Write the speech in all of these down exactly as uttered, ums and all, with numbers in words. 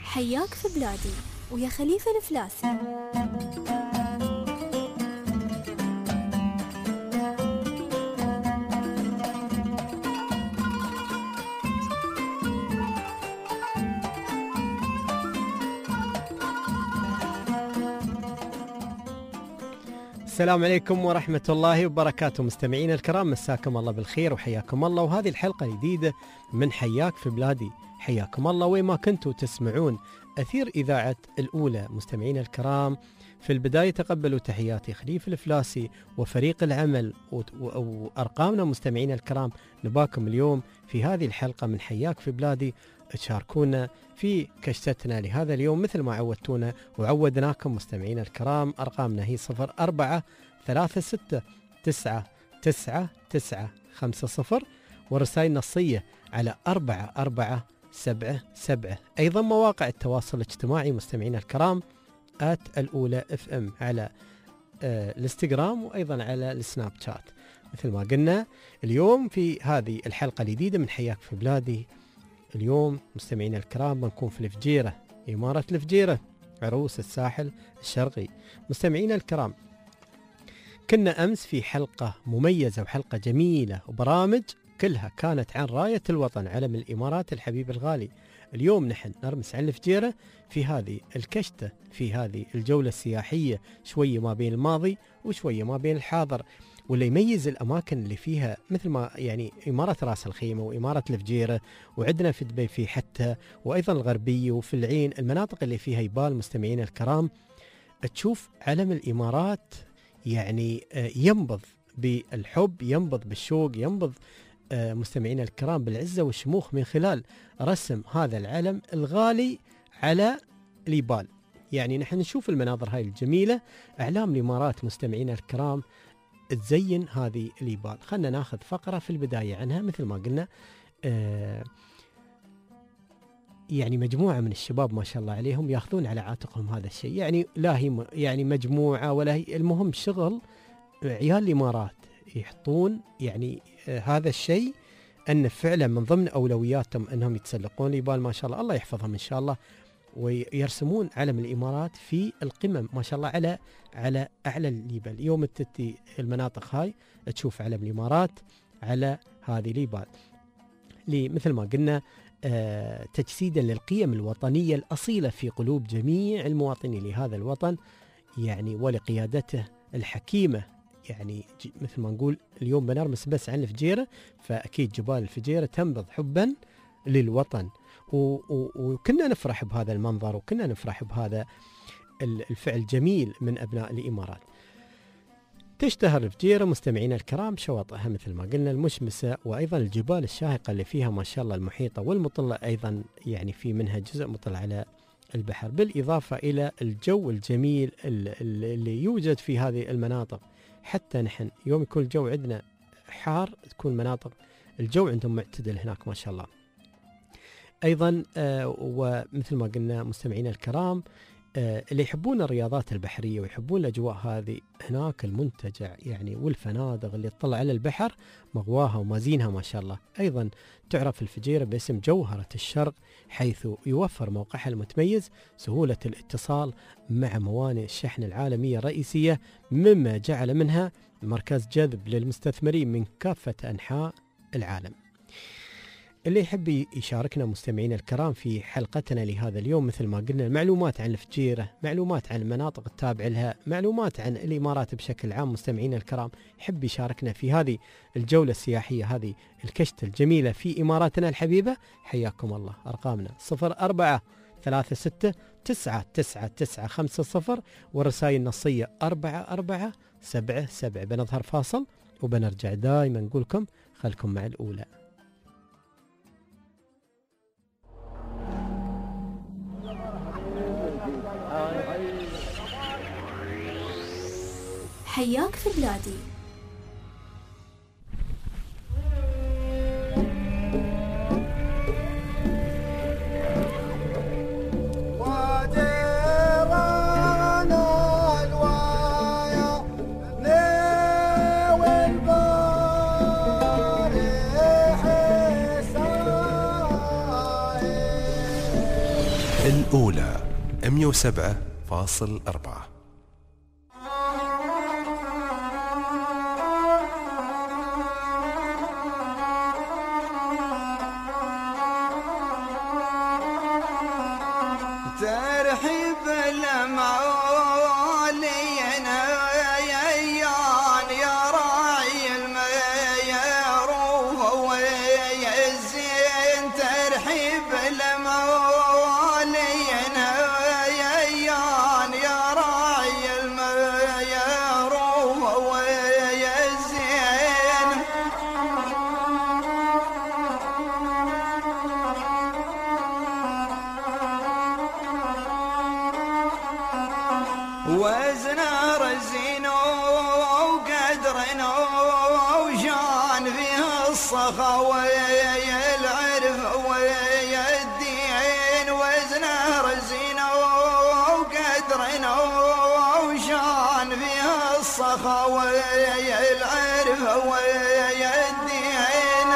حياك في بلادي ويا خليفة الفلاسي. السلام عليكم ورحمة الله وبركاته. مستمعين الكرام، مساكم الله بالخير وحياكم الله، وهذه الحلقة الجديدة من حياك في بلادي. حياكم الله وين ما كنتوا تسمعون أثير إذاعة الأولى. مستمعين الكرام، في البداية تقبلوا تحياتي خليفة الفلاسي وفريق العمل وأرقامنا. مستمعين الكرام، نباكم اليوم في هذه الحلقة من حياك في بلادي تشاركونا في كشتتنا لهذا اليوم مثل ما عودتونا وعودناكم. مستمعين الكرام، أرقامنا هي صفر أربعة ثلاثة ستة تسعة تسعة تسعة خمسة صفر، ورسائل نصية على أربعة أربعة سبعة سبعة. أيضا مواقع التواصل الاجتماعي مستمعين الكرام آت الأولى اف ام على آه الانستغرام وأيضا على السناب شات. مثل ما قلنا اليوم في هذه الحلقة الجديدة من حياك في بلادي، اليوم مستمعين الكرام بنكون في الفجيرة، إمارة الفجيرة، عروس الساحل الشرقي. مستمعين الكرام، كنا أمس في حلقة مميزة وحلقة جميلة وبرامج كلها كانت عن راية الوطن علم الإمارات الحبيب الغالي. اليوم نحن نرمس عن الفجيرة في هذه الكشتة، في هذه الجولة السياحية، شوية ما بين الماضي وشوية ما بين الحاضر، واللي يميز الأماكن اللي فيها مثل ما يعني إمارة راس الخيمة وإمارة الفجيرة، وعندنا في دبي في حتى، وأيضا الغربية وفي العين، المناطق اللي فيها يبال. مستمعين الكرام، تشوف علم الإمارات يعني ينبض بالحب، ينبض بالشوق، ينبض مستمعين الكرام بالعزة والشموخ من خلال رسم هذا العلم الغالي على اليبال. يعني نحن نشوف المناظر هاي الجميلة، أعلام الإمارات مستمعين الكرام تزين هذه اليبال. خلنا ناخذ فقرة في البداية عنها. مثل ما قلنا آه يعني مجموعة من الشباب ما شاء الله عليهم ياخذون على عاتقهم هذا الشيء، يعني لا هي يعني مجموعة ولا هي، المهم شغل عيال الإمارات يحطون يعني آه هذا الشيء أن فعلا من ضمن أولوياتهم أنهم يتسلقون اليبال ما شاء الله، الله يحفظهم إن شاء الله، ويرسمون علم الإمارات في القمم ما شاء الله على على أعلى الجبال. يوم تتي المناطق هاي تشوف علم الإمارات على هذه الجبال، مثل ما قلنا آه تجسيدا للقيم الوطنية الأصيلة في قلوب جميع المواطنين لهذا الوطن، يعني ولقيادته الحكيمة. يعني مثل ما نقول اليوم بنرمس بس عن الفجيرة، فأكيد جبال الفجيرة تنبض حبا للوطن، وكنا نفرح بهذا المنظر وكنا نفرح بهذا الفعل جميل من أبناء الإمارات. تشتهر الفجيرة مستمعين الكرام شواطئها مثل ما قلنا المشمسة، وأيضا الجبال الشاهقة اللي فيها ما شاء الله المحيطة والمطلة، أيضا يعني في منها جزء مطل على البحر، بالإضافة إلى الجو الجميل اللي يوجد في هذه المناطق. حتى نحن يوم يكون الجو عندنا حار تكون مناطق الجو عندهم معتدل هناك ما شاء الله. أيضا آه ومثل ما قلنا مستمعين الكرام آه اللي يحبون الرياضات البحرية ويحبون الأجواء هذه، هناك المنتجع يعني والفنادق اللي تطلع على البحر مغواها ومازينها ما شاء الله. أيضا تعرف الفجيرة باسم جوهرة الشرق، حيث يوفر موقعها المتميز سهولة الاتصال مع موانئ الشحن العالمية الرئيسية، مما جعل منها مركز جذب للمستثمرين من كافة أنحاء العالم. اللي يحب يشاركنا مستمعين الكرام في حلقتنا لهذا اليوم، مثل ما قلنا معلومات عن الفجيرة، معلومات عن المناطق التابعة لها، معلومات عن الإمارات بشكل عام، مستمعين الكرام يحب يشاركنا في هذه الجولة السياحية، هذه الكشتة الجميلة في إماراتنا الحبيبة، حياكم الله. أرقامنا صفر أربعة ثلاثة ستة تسعة تسعة تسعة خمسة صفر، والرسائل النصية أربعة أربعة سبعة سبعة. بنظهر فاصل وبنرجع دائما نقولكم خلكم مع الأولى. حياك في بلادي. الأولى مية وسبعة فاصل أربعة. ترحيب المعالين يا راعي الميروه والزين، ترحيب المعالين يا راعي الميروه والزين. وزنا رزينو وقدرنا وجان فيها الصخا العرف والدين، وزنا رزينو وقدرنا وجان فيها الصخا العرف والدين.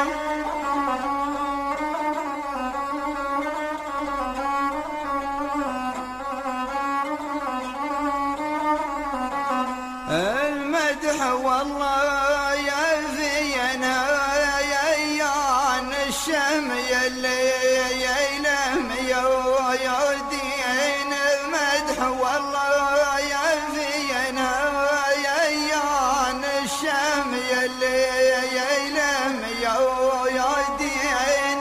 المدح والله يفينا يان الشمي اللي يلم يودين، المدح والله يفينا يان الشمي اللي يلم يودين.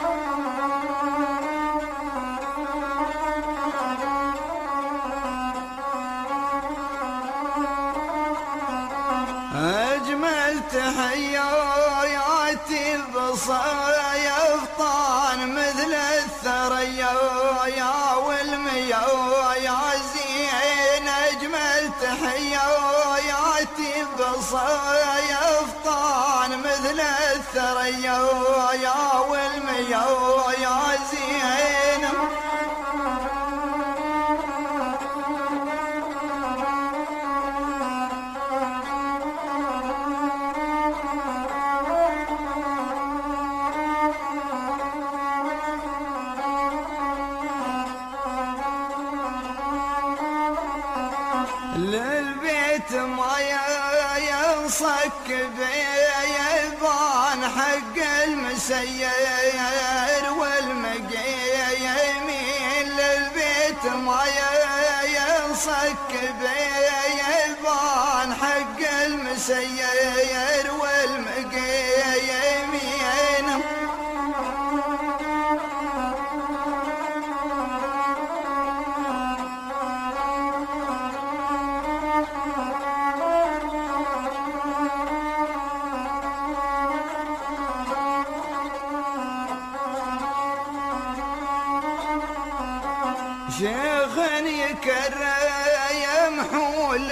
أجمل تحياتي بصايف طان مثل الثريا والميازين، أجمل تحياتي بصايف طان مثل الثريا والميازين. للبيت ما ينصك بيبان حق المسير والمقيمين، للبيت ما ينصك بيبان حق المسير والمقيمين. شيخ يكرم حول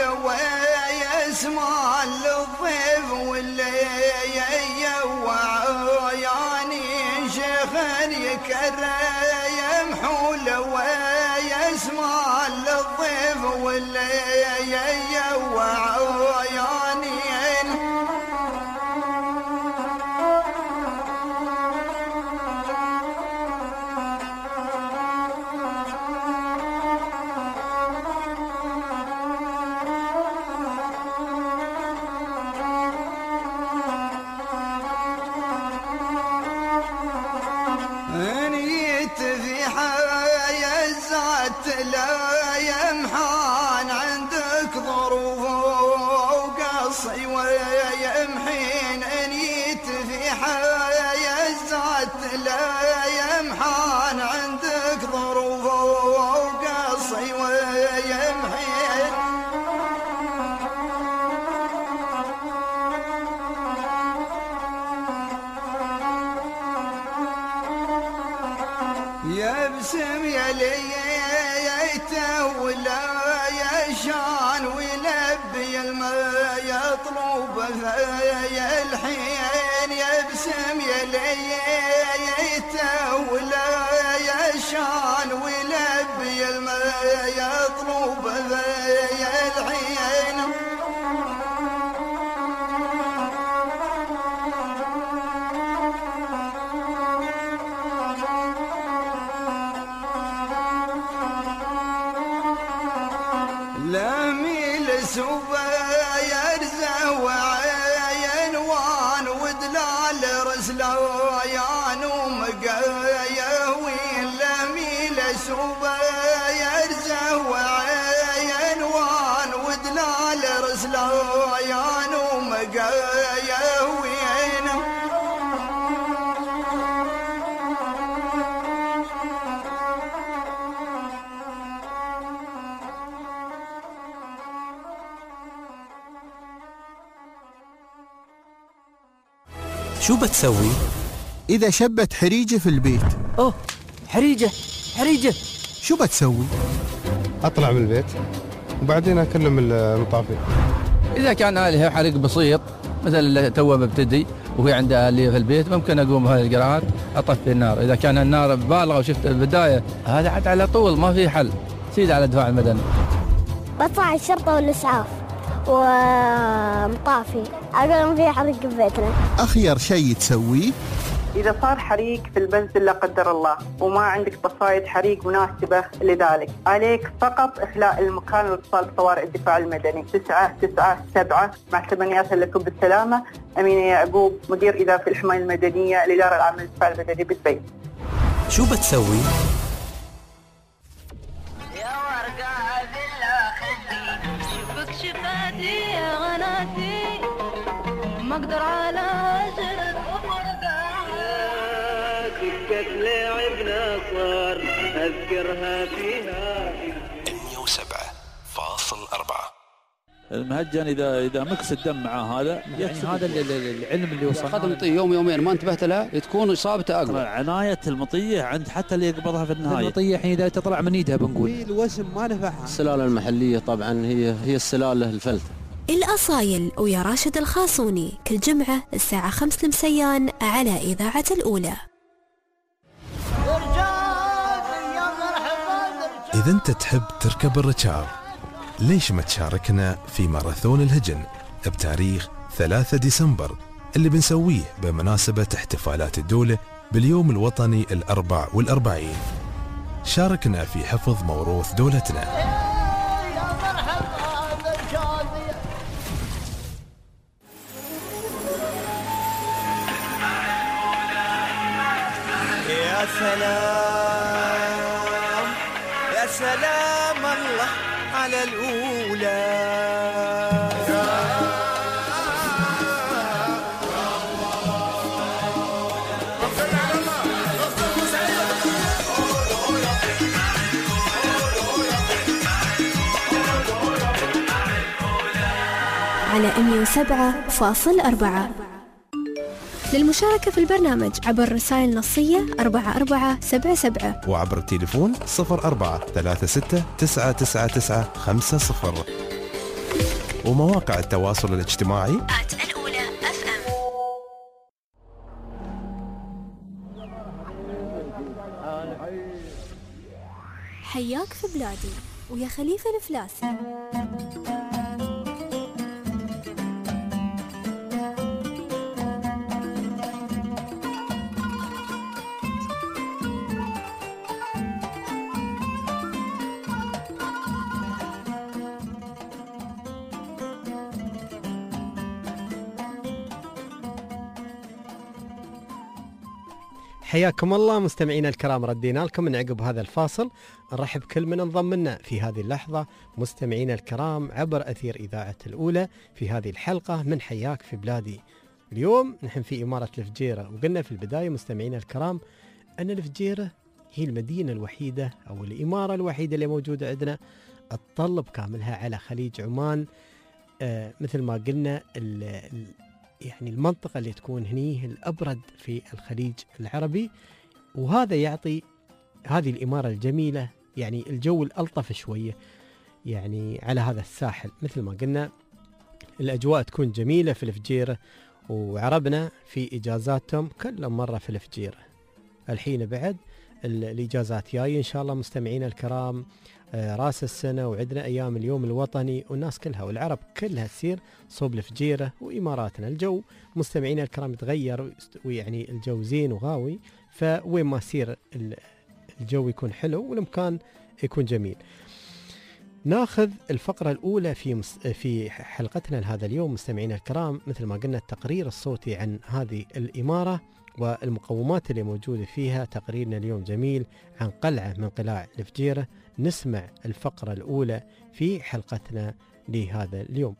ويسمع للضيف واللي وعياني، شيخ يكرم حول ويسمع للضيف واللي وعياني. انيت في حياة الذات لا يمحان، عندك ظروف وقصي ويمحين، انيت في حياة الذات لا يمحان، عندك ظروف وقصي ويمحين. يبسم يلي يتولى يشان ويلبي الماء يطلب في الحين، يبسم يلي يتولى يشان ويلبي الماء يطلب في الحين. رسلايان ومقايا ويلمي لسوبا يرزه وعينوان ودلال رسلايان ومقايا وينه شو بتسوي إذا شبت حريجة في البيت؟ أوه حريجة حريجة شو بتسوي؟ أطلع من البيت وبعدين أكلم المطافي. إذا كان عليها حريق بسيط مثل توه مبتدي وهي عندها آلية في البيت ممكن أقوم بهذه الإجراءات أطفي النار. إذا كان النار بالغة وشفت البداية هذا حتى على طول ما في حل، سيد على الدفاع المدني. بطلع الشرطة والإسعاف ومطافي أقول لهم في حريق ببيتنا. أخير شيء تسويه إذا صار حريق في المنزل لا قدر الله وما عندك قصايد حريق مناسبة لذلك، عليك فقط إخلاء المكان والاتصال بطوارئ الدفاع المدني تسعة تسعة سبعة مع تمنيات لكم بالسلامة. أمينة يعقوب، مدير إدارة الحماية المدنية، الإدارة العامة للدفاع المدني بالبيت. شو بتسوي يا ورقة بالآخر شوفك شفاتي يا غناتي ما أقدر على عشرة سكت لعبنا صار أذكرها فيها مئة وسبعة فاصل أربعة. المهجن إذا إذا مكس الدم مع هذا يعني هذا العلم اللي وصل أخذ مطية يوم يومين ما انتبهت لها تكون إصابته أقوى. عناية المطية عند حتى اللي يقبضها في النهاية. المطية حين إذا تطلع من إيدها بنقول الوسم ما نفعها. السلالة المحلية طبعا هي هي السلالة الفلتة. الأصايل ويا راشد الخاصوني كل جمعة الساعة خمس المسيان على إذاعة الأولى. إذا أنت تحب تركب الركاب ليش ما تشاركنا في ماراثون الهجن بتاريخ ثلاثة ديسمبر اللي بنسويه بمناسبة احتفالات الدولة باليوم الوطني الأربع والأربعين. شاركنا في حفظ موروث دولتنا. يا سلام يا سلام الله على الأولى. على مئة وسبعة فاصل أربعة. للمشاركة في البرنامج عبر رسائل نصية أربعة أربعة سبعة سبعة وعبر التليفون صفر أربعة ثلاثة ستة تسعة تسعة تسعة خمسة صفر ومواقع التواصل الاجتماعي آت الأولى أف أم. حياك في بلادي ويا خليفة الفلاسي. حياكم الله مستمعينا الكرام، ردينا لكم من عقب هذا الفاصل. نرحب كل من انضم لنا في هذه اللحظة مستمعينا الكرام عبر أثير إذاعة الأولى في هذه الحلقة من حياك في بلادي. اليوم نحن في إمارة الفجيرة، وقلنا في البداية مستمعينا الكرام أن الفجيرة هي المدينة الوحيدة أو الإمارة الوحيدة اللي موجودة عندنا تطل بكاملها على خليج عمان. آه مثل ما قلنا ال ال يعني المنطقة اللي تكون هني الأبرد في الخليج العربي، وهذا يعطي هذه الإمارة الجميلة يعني الجو الألطف شوية يعني على هذا الساحل. مثل ما قلنا الأجواء تكون جميلة في الفجيرة، وعربنا في إجازاتهم كل مرة في الفجيرة. الحين بعد الإجازات جاي إن شاء الله مستمعين الكرام، آه راس السنة وعندنا أيام اليوم الوطني، والناس كلها والعرب كلها تسير صوب الفجيرة وإماراتنا. الجو مستمعين الكرام يتغير ويعني الجو زين وغاوي، فوين ما يصير الجو يكون حلو والمكان يكون جميل. ناخذ الفقرة الأولى في مس... في حلقتنا لهذا اليوم مستمعينا الكرام. مثل ما قلنا التقرير الصوتي عن هذه الإمارة والمقومات اللي موجودة فيها. تقريرنا اليوم جميل عن قلعة من قلاع الفجيرة. نسمع الفقرة الأولى في حلقتنا لهذا اليوم.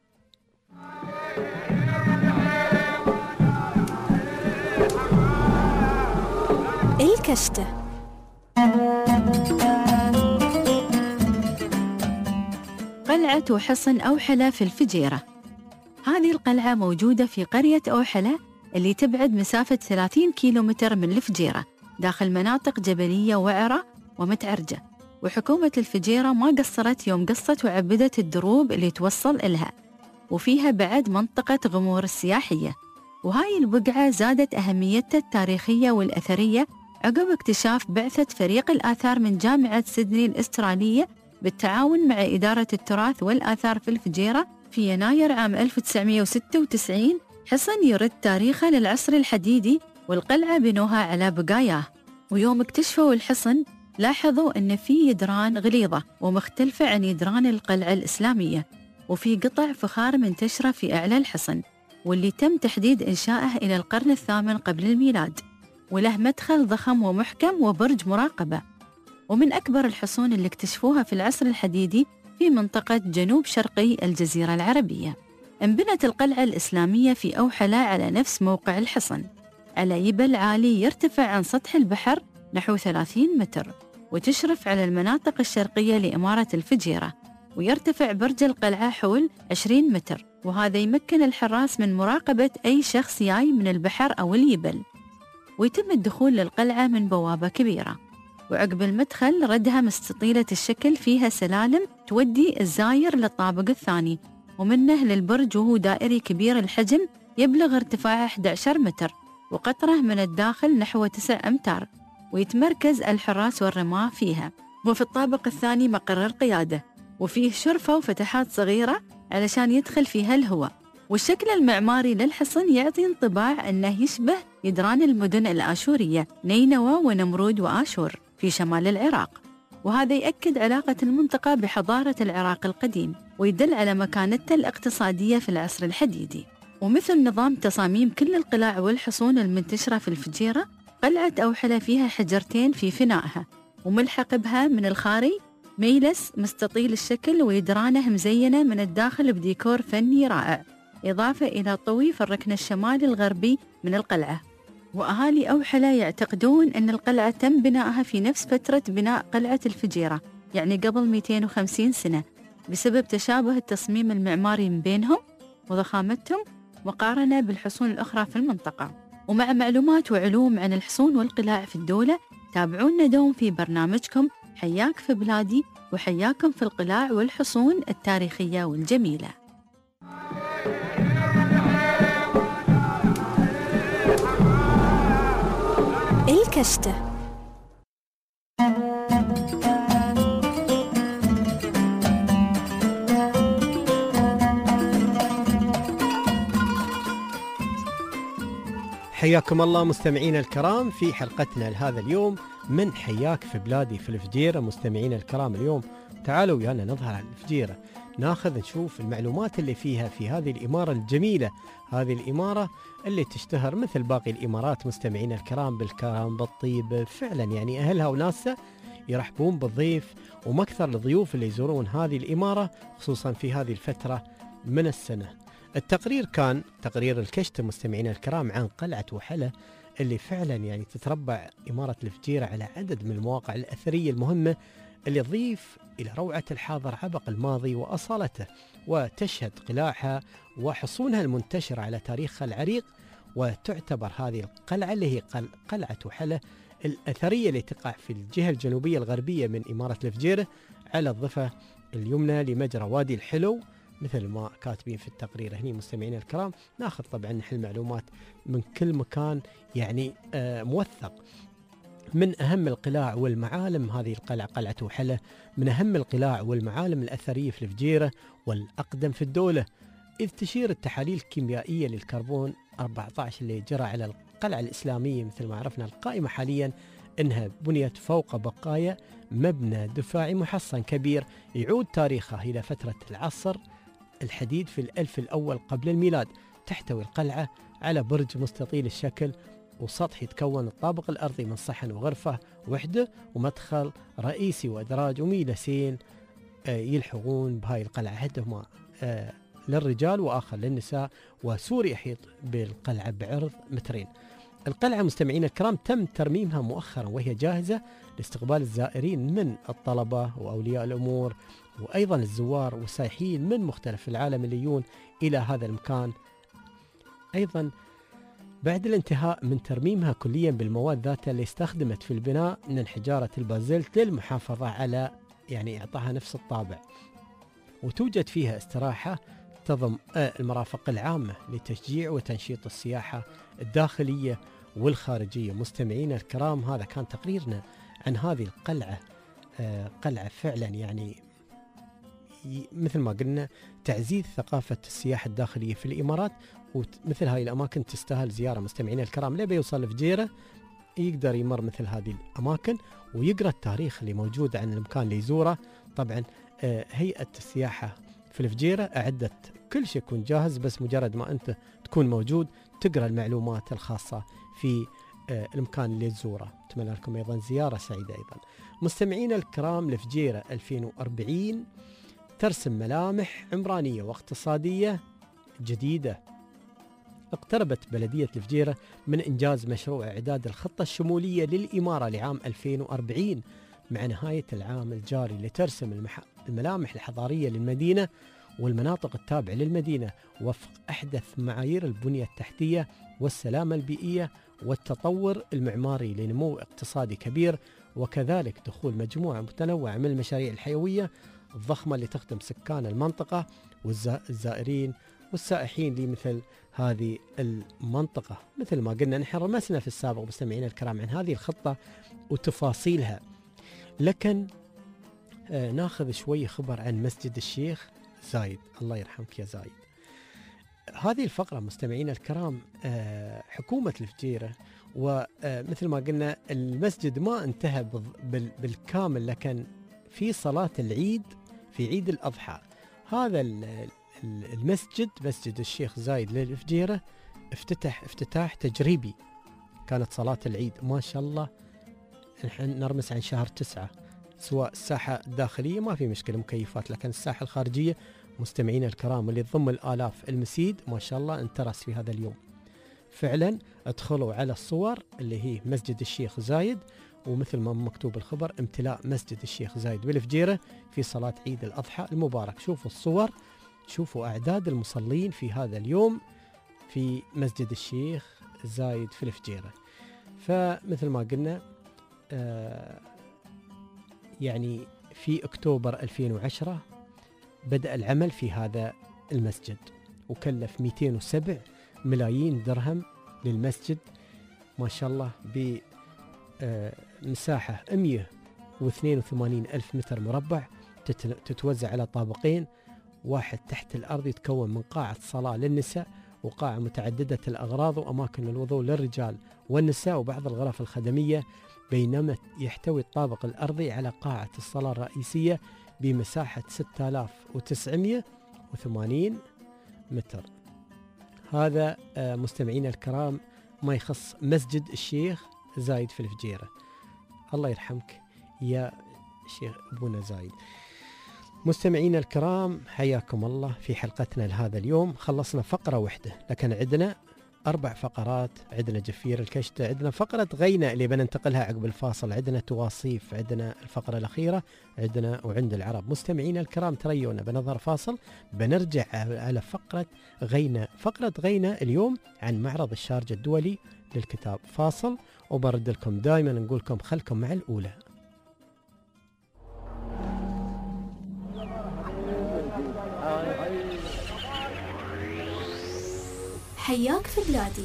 الكشتة. قلعة وحصن أوحلة في الفجيرة. هذه القلعة موجودة في قرية أوحلة اللي تبعد مسافة ثلاثين كيلومتر من الفجيرة داخل مناطق جبلية وعرة ومتعرجة. وحكومة الفجيرة ما قصرت يوم قصت وعبدت الدروب اللي توصل إلها، وفيها بعد منطقة غمور السياحية. وهاي البقعة زادت أهميتها التاريخية والأثرية عقب اكتشاف بعثة فريق الآثار من جامعة سيدني الأسترالية بالتعاون مع إدارة التراث والآثار في الفجيرة في يناير عام ألف وتسعمئة وستة وتسعين حصن يرد تاريخه للعصر الحديدي، والقلعة بنوها على بقاياه. ويوم اكتشفوا الحصن لاحظوا أن في يدران غليظة ومختلفة عن يدران القلعة الإسلامية، وفي قطع فخار منتشرة في أعلى الحصن، واللي تم تحديد إنشائه إلى القرن الثامن قبل الميلاد، وله مدخل ضخم ومحكم وبرج مراقبة. ومن أكبر الحصون اللي اكتشفوها في العصر الحديدي في منطقة جنوب شرقي الجزيرة العربية. انبنت القلعة الإسلامية في أوحلة على نفس موقع الحصن، على يبل عالي يرتفع عن سطح البحر نحو ثلاثين متر، وتشرف على المناطق الشرقية لإمارة الفجيرة. ويرتفع برج القلعة حول عشرين متر، وهذا يمكن الحراس من مراقبة أي شخص جاي من البحر أو اليبل. ويتم الدخول للقلعة من بوابة كبيرة، وعقب المدخل ردها مستطيلة الشكل فيها سلالم تودي الزاير للطابق الثاني، ومنه للبرج وهو دائري كبير الحجم يبلغ ارتفاعه أحد عشر متر، وقطره من الداخل نحو تسع أمتار، ويتمركز الحراس والرماة فيها. وفي الطابق الثاني مقر القيادة، وفيه شرفة وفتحات صغيرة علشان يدخل فيها الهواء. والشكل المعماري للحصن يعطي انطباع أنه يشبه يدران المدن الآشورية نينوى ونمرود وآشور في شمال العراق، وهذا يأكد علاقة المنطقة بحضارة العراق القديم، ويدل على مكانتها الاقتصادية في العصر الحديدي. ومثل نظام تصاميم كل القلاع والحصون المنتشرة في الفجيرة، قلعة أوحلة فيها حجرتين في فنائها، وملحق بها من الخاري ميلس مستطيل الشكل ويدرانه مزينة من الداخل بديكور فني رائع، إضافة إلى طوي في الركن الشمالي الغربي من القلعة. وأهالي أوحلة يعتقدون أن القلعة تم بنائها في نفس فترة بناء قلعة الفجيرة، يعني قبل مئتين وخمسين سنة، بسبب تشابه التصميم المعماري من بينهم وضخامتهم مقارنة بالحصون الأخرى في المنطقة. ومع معلومات وعلوم عن الحصون والقلاع في الدولة، تابعونا دوم في برنامجكم حياك في بلادي، وحياكم في القلاع والحصون التاريخية والجميلة. الكشتة. حياكم الله مستمعينا الكرام في حلقتنا لهذا اليوم من حياك في بلادي في الفجيرة. مستمعينا الكرام اليوم تعالوا ويانا نظهر على الفجيرة، ناخذ نشوف المعلومات اللي فيها في هذه الإمارة الجميلة، هذه الإمارة اللي تشتهر مثل باقي الإمارات مستمعينا الكرام بالكرم بالطيب. فعلا يعني أهلها وناسها يرحبون بالضيف، ومكثر الضيوف اللي يزورون هذه الإمارة خصوصا في هذه الفترة من السنة. التقرير كان تقرير الكشتة مستمعينا الكرام عن قلعة أوحلة اللي فعلا يعني تتربع إمارة الفجيرة على عدد من المواقع الأثرية المهمة اللي تضيف إلى روعة الحاضر عبق الماضي وأصالته، وتشهد قلاعها وحصونها المنتشرة على تاريخها العريق. وتعتبر هذه القلعة اللي هي قلعة أوحلة الأثرية اللي تقع في الجهة الجنوبية الغربية من إمارة الفجيرة على الضفة اليمنى لمجرى وادي الحلو مثل ما كاتبين في التقرير هني مستمعينا الكرام. ناخذ طبعا نحن المعلومات من كل مكان يعني آه موثق. من أهم القلاع والمعالم هذه القلعة قلعة أوحلة، من أهم القلاع والمعالم الأثرية في الفجيرة والأقدم في الدولة، إذ تشير التحاليل الكيميائية للكربون أربعة عشر اللي جرى على القلعة الإسلامية مثل ما عرفنا القائمة حاليا أنها بنيت فوق بقايا مبنى دفاعي محصن كبير يعود تاريخه إلى فترة العصر الحديد في الألف الأول قبل الميلاد. تحتوي القلعة على برج مستطيل الشكل وسطح يتكون الطابق الأرضي من صحن وغرفة وحدة ومدخل رئيسي وأدراج وميلسين يلحقون بهاي القلعة، هدهما للرجال وآخر للنساء، وسور يحيط بالقلعة بعرض مترين. القلعة مستمعين الكرام تم ترميمها مؤخرا وهي جاهزة لاستقبال الزائرين من الطلبة وأولياء الأمور وأيضا الزوار والسائحين من مختلف العالم اللي يجون إلى هذا المكان. أيضا بعد الانتهاء من ترميمها كليا بالمواد ذاتها اللي استخدمت في البناء من حجارة البازلت للمحافظة على يعني إعطاها نفس الطابع، وتوجد فيها استراحة تضم المرافق العامة لتشجيع وتنشيط السياحة الداخلية والخارجية. مستمعين الكرام هذا كان تقريرنا عن هذه القلعة، قلعة فعلا يعني مثل ما قلنا تعزيز ثقافة السياحة الداخلية في الإمارات، ومثل هاي الأماكن تستاهل زيارة. مستمعين الكرام اللي بيوصل لفجيرة يقدر يمر مثل هذه الأماكن ويقرأ التاريخ اللي موجود عن المكان اللي يزوره. طبعا هيئة السياحة في الفجيرة أعدت كل شيء يكون جاهز، بس مجرد ما أنت تكون موجود تقرأ المعلومات الخاصة في المكان اللي تزوره. أتمنى لكم أيضا زيارة سعيدة. أيضا مستمعين الكرام الفجيرة ألفين وأربعين ترسم ملامح عمرانية واقتصادية جديدة. اقتربت بلدية الفجيرة من إنجاز مشروع إعداد الخطة الشمولية للإمارة لعام ألفين وأربعين مع نهاية العام الجاري لترسم المح... الملامح الحضارية للمدينة والمناطق التابعة للمدينة وفق أحدث معايير البنية التحتية والسلامة البيئية والتطور المعماري لنمو اقتصادي كبير، وكذلك دخول مجموعة متنوعة من المشاريع الحيوية الضخمة اللي تخدم سكان المنطقة والزائرين والسائحين لمثل هذه المنطقة. مثل ما قلنا نحن رمسنا في السابق مستمعين الكرام عن هذه الخطة وتفاصيلها، لكن آه ناخذ شوي خبر عن مسجد الشيخ زايد. الله يرحمك يا زايد. هذه الفقرة مستمعين الكرام آه حكومة الفجيرة ومثل ما قلنا المسجد ما انتهى بالكامل، لكن في صلاة العيد في عيد الأضحى هذا المسجد مسجد الشيخ زايد للفجيرة افتتح افتتاح تجريبي. كانت صلاة العيد ما شاء الله نحن نرمس عن شهر تسعة، سواء الساحة الداخلية ما في مشكلة مكيفات، لكن الساحة الخارجية مستمعين الكرام اللي تضم الآلاف المسيد ما شاء الله انترس في هذا اليوم. فعلا ادخلوا على الصور اللي هي مسجد الشيخ زايد، ومثل ما مكتوب الخبر امتلاء مسجد الشيخ زايد بالفجيرة في صلاة عيد الأضحى المبارك. شوفوا الصور، شوفوا أعداد المصلين في هذا اليوم في مسجد الشيخ زايد في الفجيرة. فمثل ما قلنا آه يعني في أكتوبر ألفين وعشرة بدأ العمل في هذا المسجد، وكلف مئتين وسبعة ملايين درهم للمسجد ما شاء الله بمساحة مئة واثنين وثمانين ألف متر مربع، تتوزع على طابقين، واحد تحت الأرض يتكون من قاعة صلاة للنساء وقاعة متعددة الأغراض وأماكن الوضوء للرجال والنساء وبعض الغرف الخدمية، بينما يحتوي الطابق الأرضي على قاعة الصلاة الرئيسية بمساحة ستة آلاف وتسعمئة وثمانين متر. هذا مستمعين الكرام ما يخص مسجد الشيخ زايد في الفجيرة. الله يرحمك يا شيخ أبونا زايد. مستمعين الكرام حياكم الله في حلقتنا لهذا اليوم. خلصنا فقرة واحدة لكن عندنا أربع فقرات. عندنا جفير الكشتة، عندنا فقرة غينة اللي بننتقلها عقب الفاصل، عندنا تواصيف، عندنا الفقرة الأخيرة، عندنا وعند العرب. مستمعين الكرام تريونا بنظر فاصل بنرجع على فقرة غينة. فقرة غينة اليوم عن معرض الشارجة الدولي للكتاب. فاصل وبرد لكم دائما نقول لكم خلكم مع الأولى. حياك في بلادي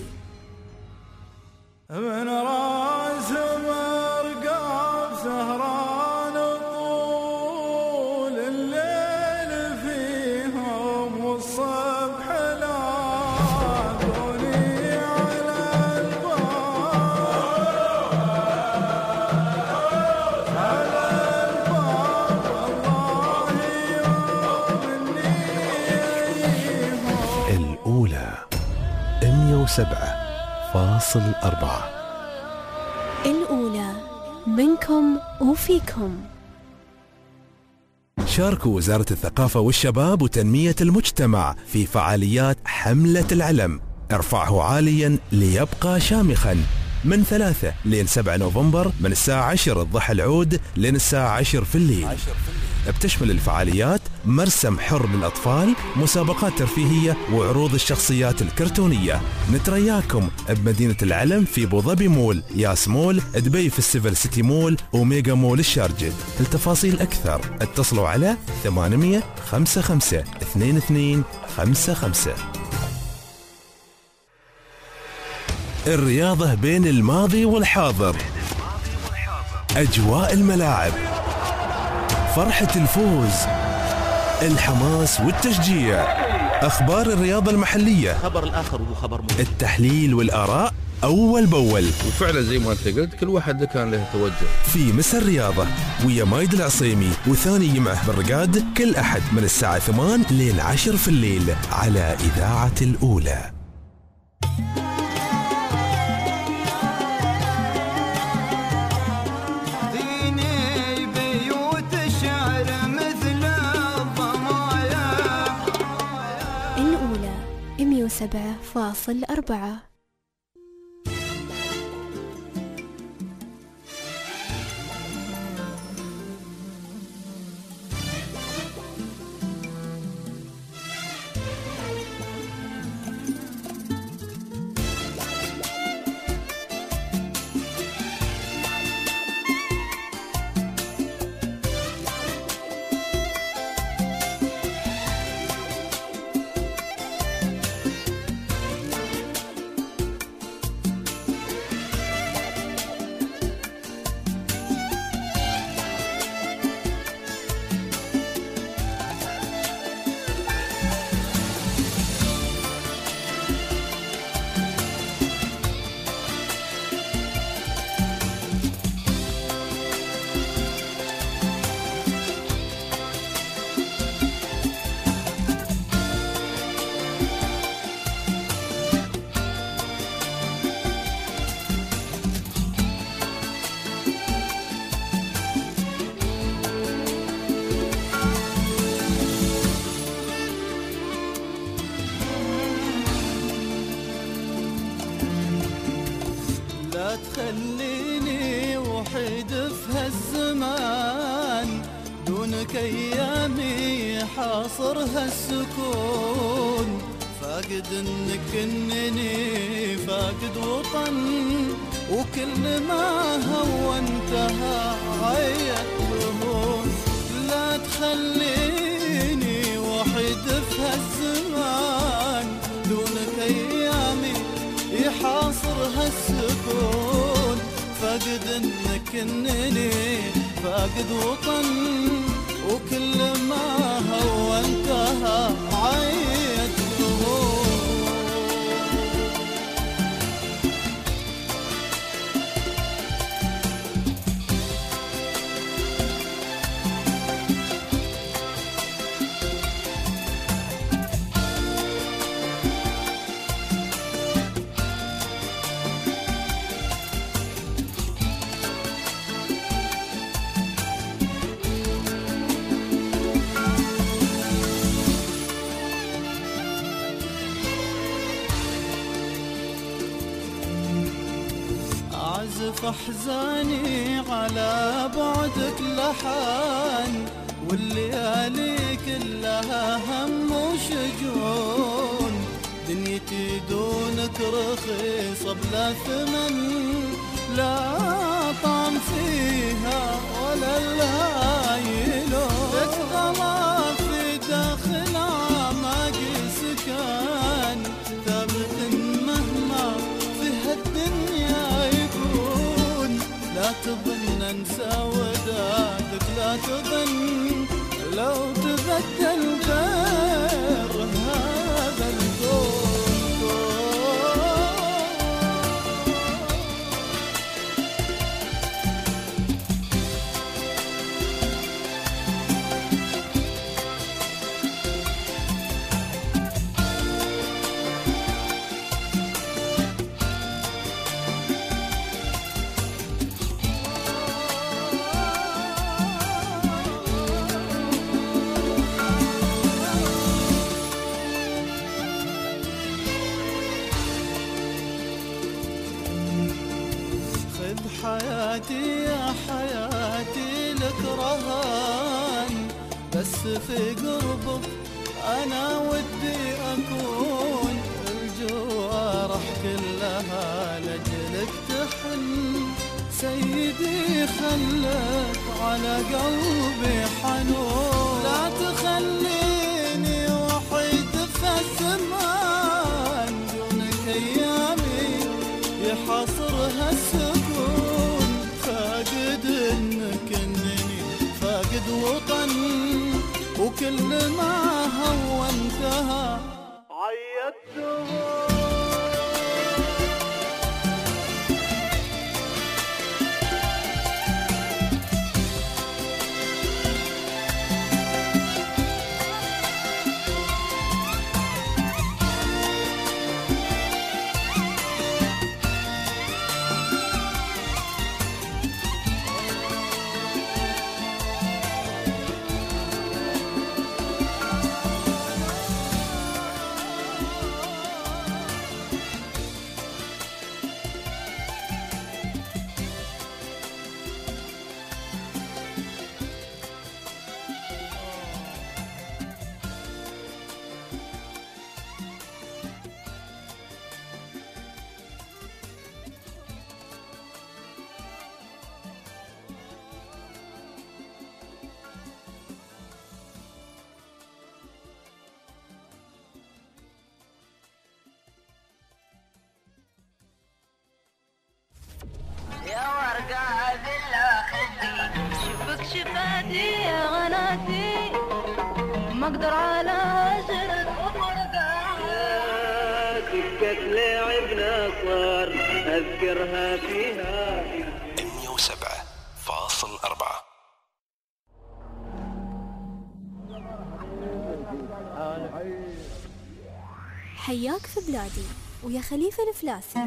من راس مرقاب سهران طول الليل فيهم والصبح لاقوني على الباب وسبعة فاصل أربعة. الأولى منكم وفيكم. شاركوا وزارة الثقافة والشباب وتنمية المجتمع في فعاليات حملة العلم، ارفعه عاليا ليبقى شامخا، من ثلاثة لين سبعة نوفمبر، من الساعة عشر الضحى العود لين الساعة عشر في الليل. بتشمل الفعاليات مرسم حر للأطفال، مسابقات ترفيهية، وعروض الشخصيات الكرتونية. نترياكم بمدينة العلم في ابو ظبي مول، ياس مول، دبي فيستيفال سيتي مول، وميجا مول الشارجة. التفاصيل أكثر اتصلوا على ثمانمية خمسة خمسة اثنين اثنين خمسة خمسة. الرياضة بين الماضي والحاضر، أجواء الملاعب، فرحة الفوز، الحماس والتشجيع، أخبار الرياضة المحلية، خبر الآخر وهو خبر مهم، التحليل والآراء أول بأول. وفعلا زي ما أنت قلت كل واحد كان له توجه. في مسا الرياضة ويا مايد العصيمي وثاني يمعه بالرقاد، كل أحد من الساعة ثمان لين عشر في الليل على إذاعة الأولى. مئة وسبعة فاصل أربعة. تخليني وحيد في هالزمان، دونك ايامي حاصرها السكون، فاقد انك انني فاقد وطن، وكل ما هو انتهى عيت لهون. لا تخليني وحيد في هالزمان، دونك ايامي يحاصرها السكون، فاقد انك انني فاقد وطن، وكل ما هو انتهى عيت لهون. أعزف أحزاني على بعدك لحان، والليالي كلها هم وشجون، دنيتي دونك رخيصة بلا ثمن، لا طعم فيها ولا الهايلون، لك غلا في داخل عماقي سكان، ثابت مهما في هالدنيا يكون، لا تظن انسى ودادك، لا تظن لو تبدل غير هذا الكون. حياتي يا حياتي لك رهان، بس في قربك أنا ودي أكون، الجوارح كلها لجلك تحن، سيدي خلك على قلبي حنون، لا تخليني وحيد في الزمان، دونك أيامي يحاصرها السكون، فاقد إنك إنني فاقد وطن، وكل ما هو انتهى عيدته. يا ورقة بالله خدي شوفك شفاتي يا غناتي، ما اقدر على هجرك وفرقك، سكة لعبنا صار اذكرها فيها مية وسبعة فاصل أربعة. حياك في بلادي ويا خليفة الفلاسي.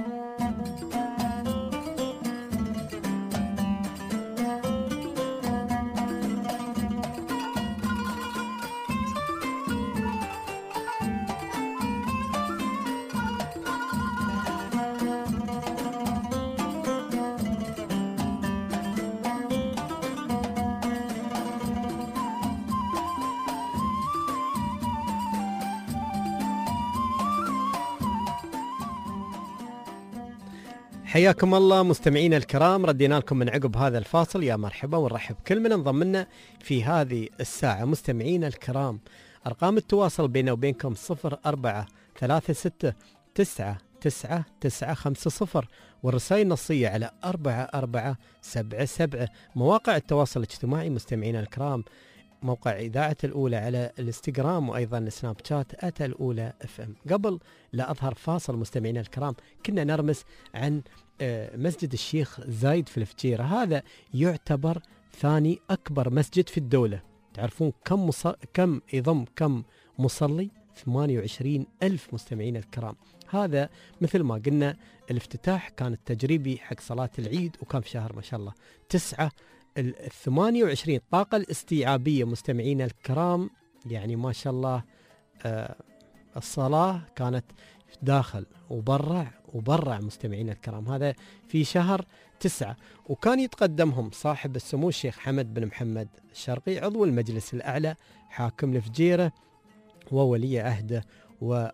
حياكم الله مستمعينا الكرام، ردينا لكم من عقب هذا الفاصل. يا مرحبا ونرحب كل من انضم لنا في هذه الساعة. مستمعينا الكرام، أرقام التواصل بيننا وبينكم صفر أربعة ثلاثة ستة تسعة تسعة تسعة خمسة صفر، والرسائل النصية على أربعة أربعة سبعة سبعة. مواقع التواصل الاجتماعي مستمعينا الكرام، موقع إذاعة الأولى على الانستغرام، وأيضا سناب شات أتى الأولى اف ام. قبل لا أظهر فاصل مستمعينا الكرام، كنا نرمس عن مسجد الشيخ زايد في الفجيرة. هذا يعتبر ثاني أكبر مسجد في الدولة. تعرفون كم مص... كم يضم كم مصلي؟ ثمانية وعشرين ألف مستمعين الكرام. هذا مثل ما قلنا الافتتاح كان التجريبي حق صلاة العيد، وكان في شهر ما شاء الله تسعة. الثمانية وعشرين طاقة الاستيعابية مستمعين الكرام، يعني ما شاء الله. آه الصلاة كانت داخل وبرع وبرع مستمعين الكرام، هذا في شهر تسعة. وكان يتقدمهم صاحب السمو الشيخ حمد بن محمد الشرقي عضو المجلس الأعلى حاكم الفجيرة، وولي عهده، و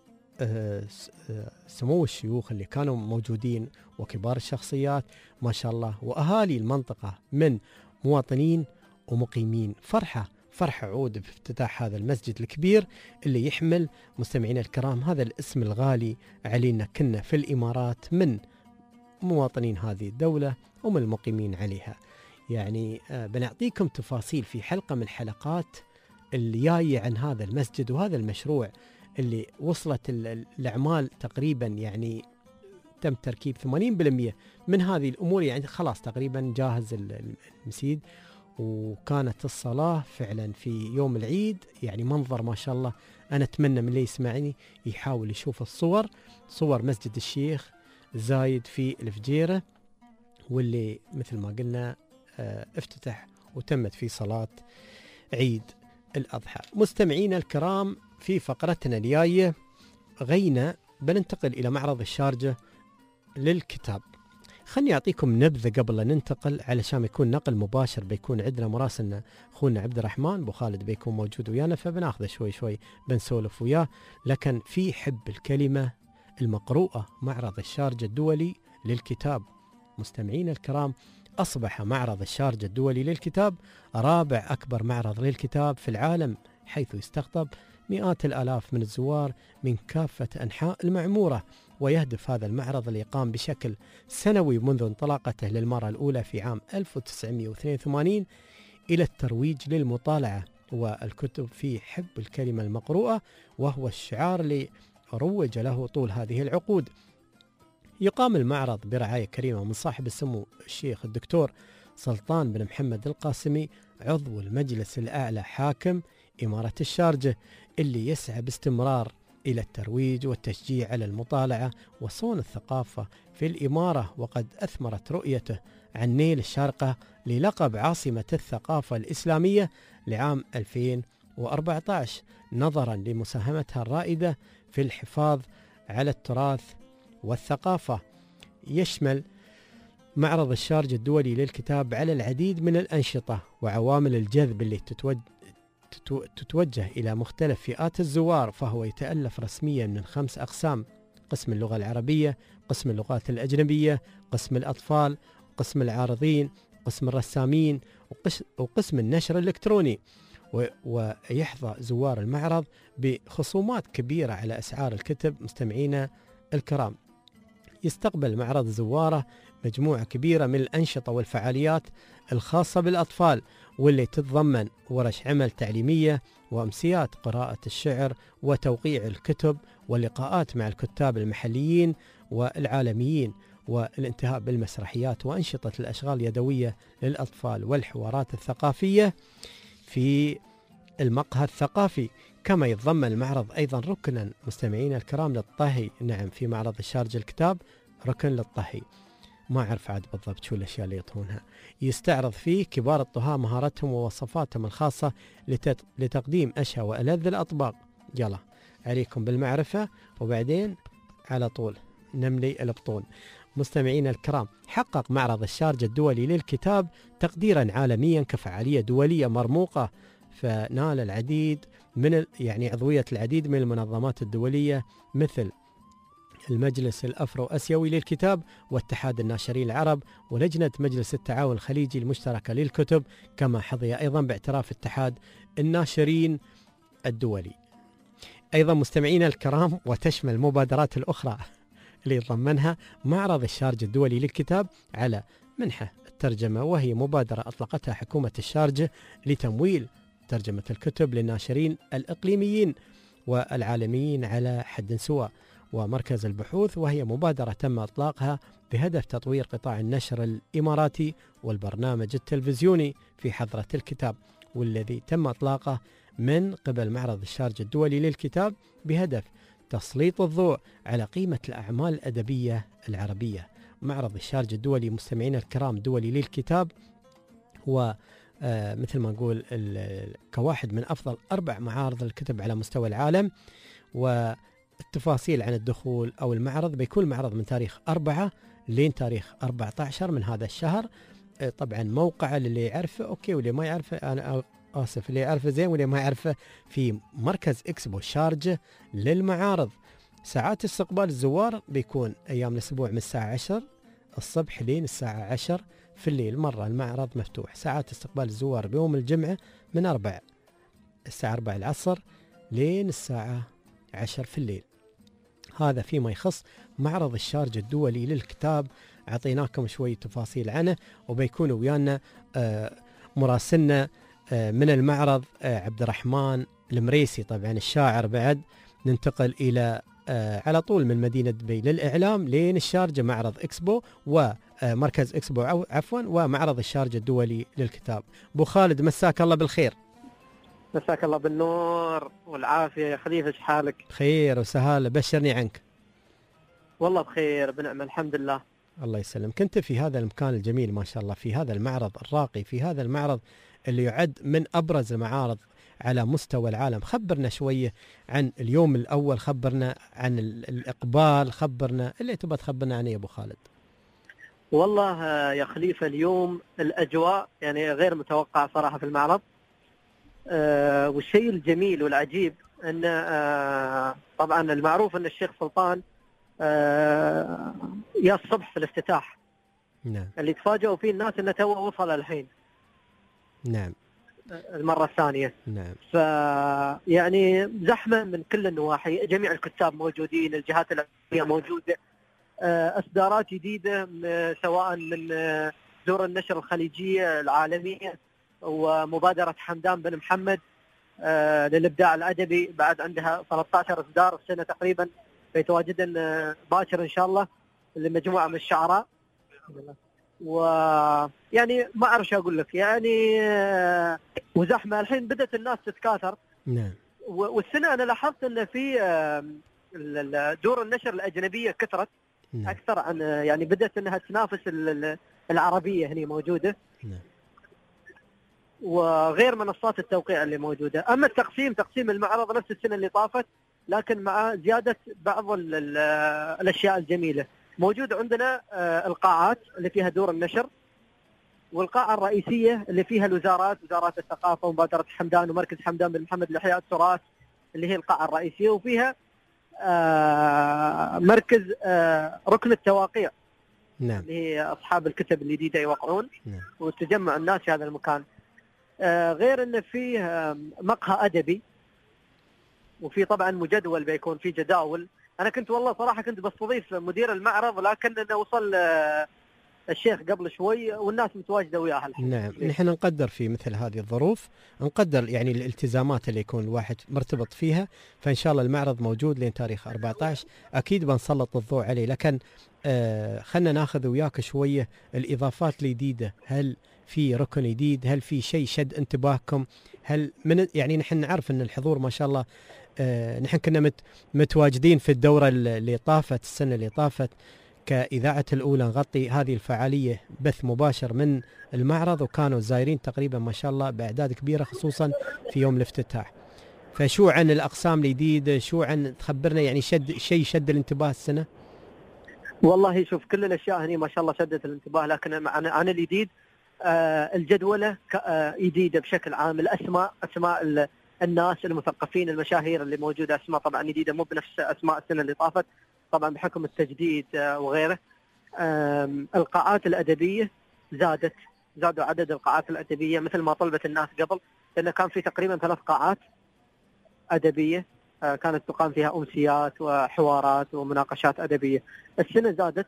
سمو الشيوخ اللي كانوا موجودين، وكبار الشخصيات ما شاء الله، وأهالي المنطقة من مواطنين ومقيمين. فرحة فرحة عود بافتتاح هذا المسجد الكبير اللي يحمل مستمعين الكرام هذا الاسم الغالي علينا كنا في الإمارات، من مواطنين هذه الدولة ومن المقيمين عليها. يعني بنعطيكم تفاصيل في حلقة من حلقات اللي جاية عن هذا المسجد وهذا المشروع اللي وصلت الأعمال تقريبا، يعني تم تركيب ثمانين بالمئة من هذه الأمور، يعني خلاص تقريبا جاهز المسجد. وكانت الصلاة فعلا في يوم العيد، يعني منظر ما شاء الله. أنا أتمنى من اللي يسمعني يحاول يشوف الصور، صور مسجد الشيخ زايد في الفجيرة، واللي مثل ما قلنا اه افتتح وتمت في صلاة عيد الأضحى. مستمعين الكرام، في فقرتنا الجاية غينا بننتقل إلى معرض الشارجة للكتاب. خلني أعطيكم نبذة قبل أن ننتقل علشان يكون نقل مباشر. بيكون عندنا مراسلنا أخونا عبد الرحمن أبو خالد بيكون موجود ويانا، فبناخذه شوي شوي بنسولف وياه. لكن في حب الكلمة المقروءة معرض الشارجة الدولي للكتاب. مستمعين الكرام، أصبح معرض الشارجة الدولي للكتاب رابع أكبر معرض للكتاب في العالم، حيث يستقطب مئات الآلاف من الزوار من كافة أنحاء المعمورة. ويهدف هذا المعرض اللي يقام بشكل سنوي منذ انطلاقته للمرة الأولى في عام ألف وتسعمئة واثنين وثمانين إلى الترويج للمطالعة والكتب في حب الكلمة المقروءة، وهو الشعار اللي روج له طول هذه العقود. يقام المعرض برعاية كريمة من صاحب السمو الشيخ الدكتور سلطان بن محمد القاسمي، عضو المجلس الأعلى حاكم إمارة الشارجة، اللي يسعى باستمرار إلى الترويج والتشجيع على المطالعة وصون الثقافة في الإمارة. وقد أثمرت رؤيته عن نيل الشارقة للقب عاصمة الثقافة الإسلامية لعام ألفين وأربعة عشر، نظرا لمساهمتها الرائدة في الحفاظ على التراث والثقافة. يشمل معرض الشارجة الدولي للكتاب على العديد من الأنشطة وعوامل الجذب اللي تتوجه تتوجه إلى مختلف فئات الزوار، فهو يتألف رسميا من خمس أقسام: قسم اللغة العربية، قسم اللغات الأجنبية، قسم الأطفال، قسم العارضين، قسم الرسامين، وقسم النشر الإلكتروني. ويحظى زوار المعرض بخصومات كبيرة على أسعار الكتب. مستمعينا الكرام، يستقبل معرض زواره مجموعة كبيرة من الأنشطة والفعاليات الخاصة بالأطفال، واللي تتضمن ورش عمل تعليمية وأمسيات قراءة الشعر وتوقيع الكتب ولقاءات مع الكتاب المحليين والعالميين، والانتهاء بالمسرحيات وأنشطة الأشغال اليدوية للأطفال والحوارات الثقافية في المقهى الثقافي. كما يتضمن المعرض أيضا ركنا مستمعين الكرام للطهي. نعم، في معرض الشارجة الكتاب ركن للطهي، ما أعرف عاد بالضبط شو الأشياء اللي يطهونها. يستعرض فيه كبار الطهاة مهارتهم ووصفاتهم الخاصة لتت... لتقديم أشهى وألذ الأطباق. يلا عليكم بالمعرفة وبعدين على طول نملي البطون. مستمعين الكرام، حقق معرض الشارجة الدولي للكتاب تقديرا عالميا كفعالية دولية مرموقة، فنال العديد من يعني عضوية العديد من المنظمات الدولية مثل المجلس الأفرو أسيوي للكتاب واتحاد الناشرين العرب ولجنة مجلس التعاون الخليجي المشتركة للكتب، كما حظي أيضا باعتراف اتحاد الناشرين الدولي. أيضا مستمعين الكرام، وتشمل المبادرات الأخرى اللي يضمنها معرض الشارجة الدولي للكتاب على منحة الترجمة، وهي مبادرة أطلقتها حكومة الشارجة لتمويل ترجمة الكتب للناشرين الإقليميين والعالميين على حد سواء، ومركز البحوث، وهي مبادرة تم إطلاقها بهدف تطوير قطاع النشر الإماراتي والبرنامج التلفزيوني في حضرة الكتاب، والذي تم إطلاقه من قبل معرض الشارجة الدولي للكتاب بهدف تسليط الضوء على قيمة الأعمال الأدبية العربية. معرض الشارجة الدولي مستمعين الكرام دولي للكتاب هو آه مثل ما نقول كواحد من أفضل أربع معارض الكتب على مستوى العالم. والتفاصيل عن الدخول أو المعرض بيكون المعرض من تاريخ أربعة لين تاريخ أربعة عشر من هذا الشهر. آه طبعا موقعه اللي يعرفه أوكي، واللي ما يعرفه أنا آسف، اللي يعرفه زين واللي ما يعرفه في مركز إكسبو شارجة للمعارض. ساعات استقبال الزوار بيكون أيام الأسبوع من الساعة عشر الصبح لين الساعة عشر في الليل. مرة المعرض مفتوح. ساعات استقبال الزوار بيوم الجمعة من أربع الساعة أربع العصر لين الساعة عشر في الليل. هذا فيما يخص معرض الشارجة الدولي للكتاب. أعطيناكم شوية تفاصيل عنه، وبيكون ويانا آه مراسلنا آه من المعرض آه عبد الرحمن المريسي، طبعا الشاعر. بعد ننتقل إلى آه على طول من مدينة دبي للإعلام لين الشارجة معرض إكسبو ومركز إكسبو عفوا ومعرض الشارجة الدولي للكتاب. أبو خالد مساك الله بالخير. مساك الله بالنور والعافية يا خليفة، ايش حالك؟ خير وسهالة، بشرني عنك. والله بخير بنعمة الحمد لله. الله يسلم. كنت في هذا المكان الجميل ما شاء الله، في هذا المعرض الراقي، في هذا المعرض اللي يعد من أبرز المعارض على مستوى العالم. خبرنا شوية عن اليوم الأول، خبرنا عن الإقبال، خبرنا اللي تبغى تخبرنا عنه يا أبو خالد. والله يا خليفة اليوم الأجواء يعني غير متوقعة صراحة في المعرض. أه والشيء الجميل والعجيب أن أه طبعا المعروف أن الشيخ سلطان أه يا الصبح في الافتتاح. نعم. اللي تفاجئوا فيه الناس أنه تو وصل الحين. نعم. المرة الثانية. نعم. فيعني زحمة من كل النواحي، جميع الكتاب موجودين، الجهات العلمية موجودة، إصدارات جديدة سواء من دور النشر الخليجية العالمية ومبادرة حمدان بن محمد للإبداع الأدبي، بعد عندها ثلاثة عشر إصدار السنة تقريبا بيتواجدن باكر إن شاء الله لمجموعة من الشعراء. ويعني ما أعرف شو أقول لك، يعني وزحمة الحين بدأت الناس تتكاثر. نعم. والسنة أنا لاحظت أن في دور النشر الأجنبية كثرت. نعم. أكثر عن يعني بدأت أنها تنافس العربية هنا موجودة. نعم. وغير منصات التوقيع اللي موجودة. أما التقسيم تقسيم المعرض نفس السنة اللي طافت، لكن مع زيادة بعض الأشياء الجميلة. موجود عندنا القاعات اللي فيها دور النشر، والقاعة الرئيسية اللي فيها الوزارات، وزارات الثقافة ومبادرة حمدان ومركز حمدان بن محمد لإحياء التراث اللي هي القاعة الرئيسية، وفيها آه مركز آه ركن التواقيع. نعم. اللي هي أصحاب الكتب الجديدة يوقعون. نعم. وتجمع الناس في هذا المكان. آه غير أن فيه آه مقهى أدبي، وفي طبعا مجدول بيكون في جداول. أنا كنت والله صراحة كنت بستضيف مدير المعرض، لكن أنا وصل آه الشيخ قبل شوي والناس متواجدة وياها الحين. نعم. نحن نقدر في مثل هذه الظروف، نقدر يعني الالتزامات اللي يكون الواحد مرتبط فيها، فإن شاء الله المعرض موجود لين تاريخ أربعة عشر أكيد بنسلط الضوء عليه. لكن آه خلنا ناخذ وياك شوية الإضافات الجديدة. هل في ركن جديد؟ هل في شيء شد انتباهكم؟ هل من يعني نحن نعرف أن الحضور ما شاء الله، آه نحن كنا مت متواجدين في الدورة اللي طافت السنة اللي طافت كإذاعة الأولى، نغطي هذه الفعالية بث مباشر من المعرض، وكانوا زايرين تقريبا ما شاء الله بأعداد كبيرة خصوصا في يوم الافتتاح. فشو عن الأقسام الجديدة؟ شو عن تخبرنا يعني شد شيء شد الانتباه السنة؟ والله شوف كل الأشياء هني ما شاء الله شدت الانتباه، لكن عن عن الجديد آه الجدولة آه جديدة بشكل عام. الأسماء أسماء الناس المثقفين المشاهير اللي موجودة أسماء طبعا جديدة، مو بنفس أسماء السنة اللي طافت طبعا بحكم التجديد وغيره. القاعات الأدبية زادت، زادوا عدد القاعات الأدبية مثل ما طلبت الناس قبل، لأن كان في تقريبا ثلاث قاعات أدبية كانت تقام فيها أمسيات وحوارات ومناقشات أدبية. السنة زادت،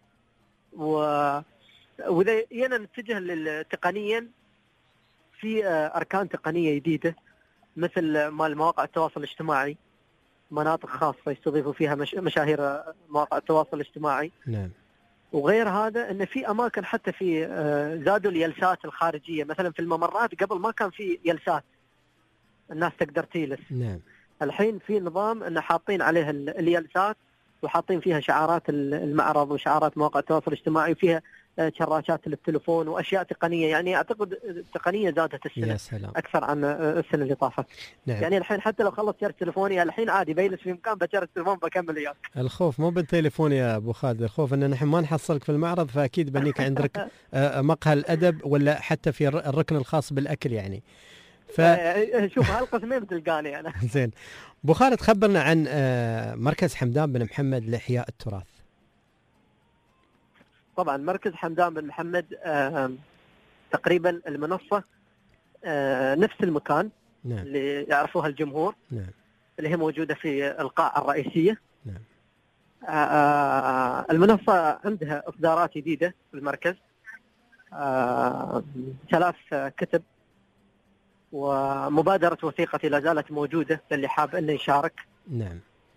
وإذا ينا نتجه تقنيا في أركان تقنية جديدة مثل مال مواقع التواصل الاجتماعي، مناطق خاصة يستضيفوا فيها مش... مشاهير مواقع التواصل الاجتماعي. نعم. وغير هذا أن في أماكن حتى في زادوا اليلسات الخارجية، مثلا في الممرات قبل ما كان في يلسات الناس تقدر تيلس. نعم. الحين في نظام أن حاطين عليها اليلسات وحاطين فيها شعارات المعرض وشعارات مواقع التواصل الاجتماعي، وفيها شراشات للتلفون وأشياء تقنية. يعني أعتقد التقنية زادت السنة أكثر عن السنة اللي طافت. نعم. يعني الحين حتى لو خلص شرط تلفوني الحين عادي بيلس في مكان بشرط التلفون بكمل إياك. الخوف مو بالتليفون يا أبو خالد، الخوف أن نحن ما نحصلك في المعرض، فأكيد بنيك عندك مقهى الأدب ولا حتى في الركن الخاص بالأكل يعني. ف... شوف هالقسمين بتلقاني أنا. زين. أبو خالد خبرنا عن مركز حمدان بن محمد لإحياء التراث. طبعا مركز حمدان بن محمد آه تقريبا المنصة آه نفس المكان. نعم. اللي يعرفوها الجمهور. نعم. اللي هي موجودة في القاعة الرئيسية. نعم. آه المنصة عندها إصدارات جديدة في المركز، آه ثلاث كتب، ومبادرة وثيقتي لا زالت موجودة للي حاب أنه يشارك. نعم.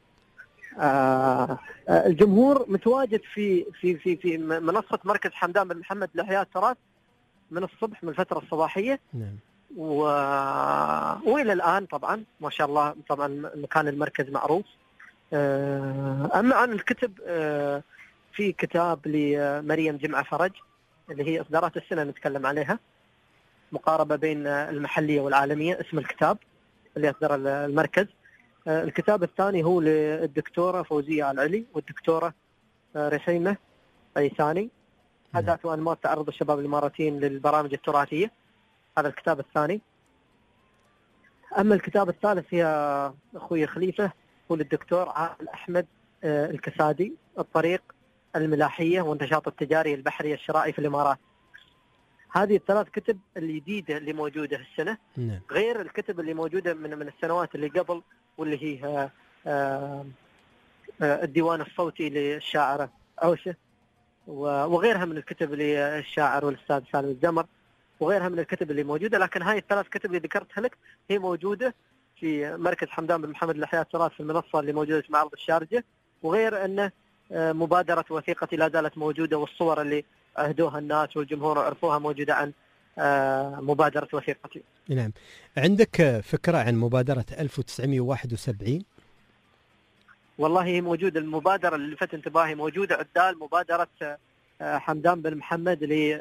آه الجمهور متواجد في في في في منصة مركز حمدان بن محمد لإحياء التراث من الصبح من الفترة الصباحية. نعم. و... وإلى الآن طبعا ما شاء الله طبعا مكان المركز معروف. آه أما عن الكتب، آه في كتاب لمريم جمعة فرج اللي هي إصدارات السنة نتكلم عليها، مقاربة بين المحلية والعالمية، اسم الكتاب اللي أصدر المركز. الكتاب الثاني هو للدكتورة فوزية العلي والدكتورة رحيمة أيساني. عادات وأنماط تعرض الشباب الإماراتيين للبرامج التراثية. هذا الكتاب الثاني. أما الكتاب الثالث يا أخوي خليفة هو للدكتور عادل أحمد الكسادي، الطريق، الملاحية والنشاط التجاري البحري الشرائي في الإمارات. هذه الثلاث كتب الجديدة اللي موجودة السنة، نعم. غير الكتب اللي موجودة من من السنوات اللي قبل، واللي هي آآ آآ الديوان الصوتي للشاعرة عوشة، وغيرها من الكتب للشاعر والأستاذ سالم الزمر، وغيرها من الكتب اللي موجودة. لكن هاي الثلاث كتب اللي ذكرتها لك هي موجودة في مركز حمدان بن محمد للإحياء التراث في المنصة اللي موجودة في معرض الشارجة، وغير أنه مبادرة وثيقتي لا زالت موجودة، والصور اللي عهدوها الناس والجمهور وعرفوها موجودة عن مبادرة وثيقتي. نعم. عندك فكرة عن مبادرة ألف وتسعمائة وواحد وسبعين؟ والله هي موجودة المبادرة اللي لفت انتباهي، موجودة عدال مبادرة حمدان بن محمد اللي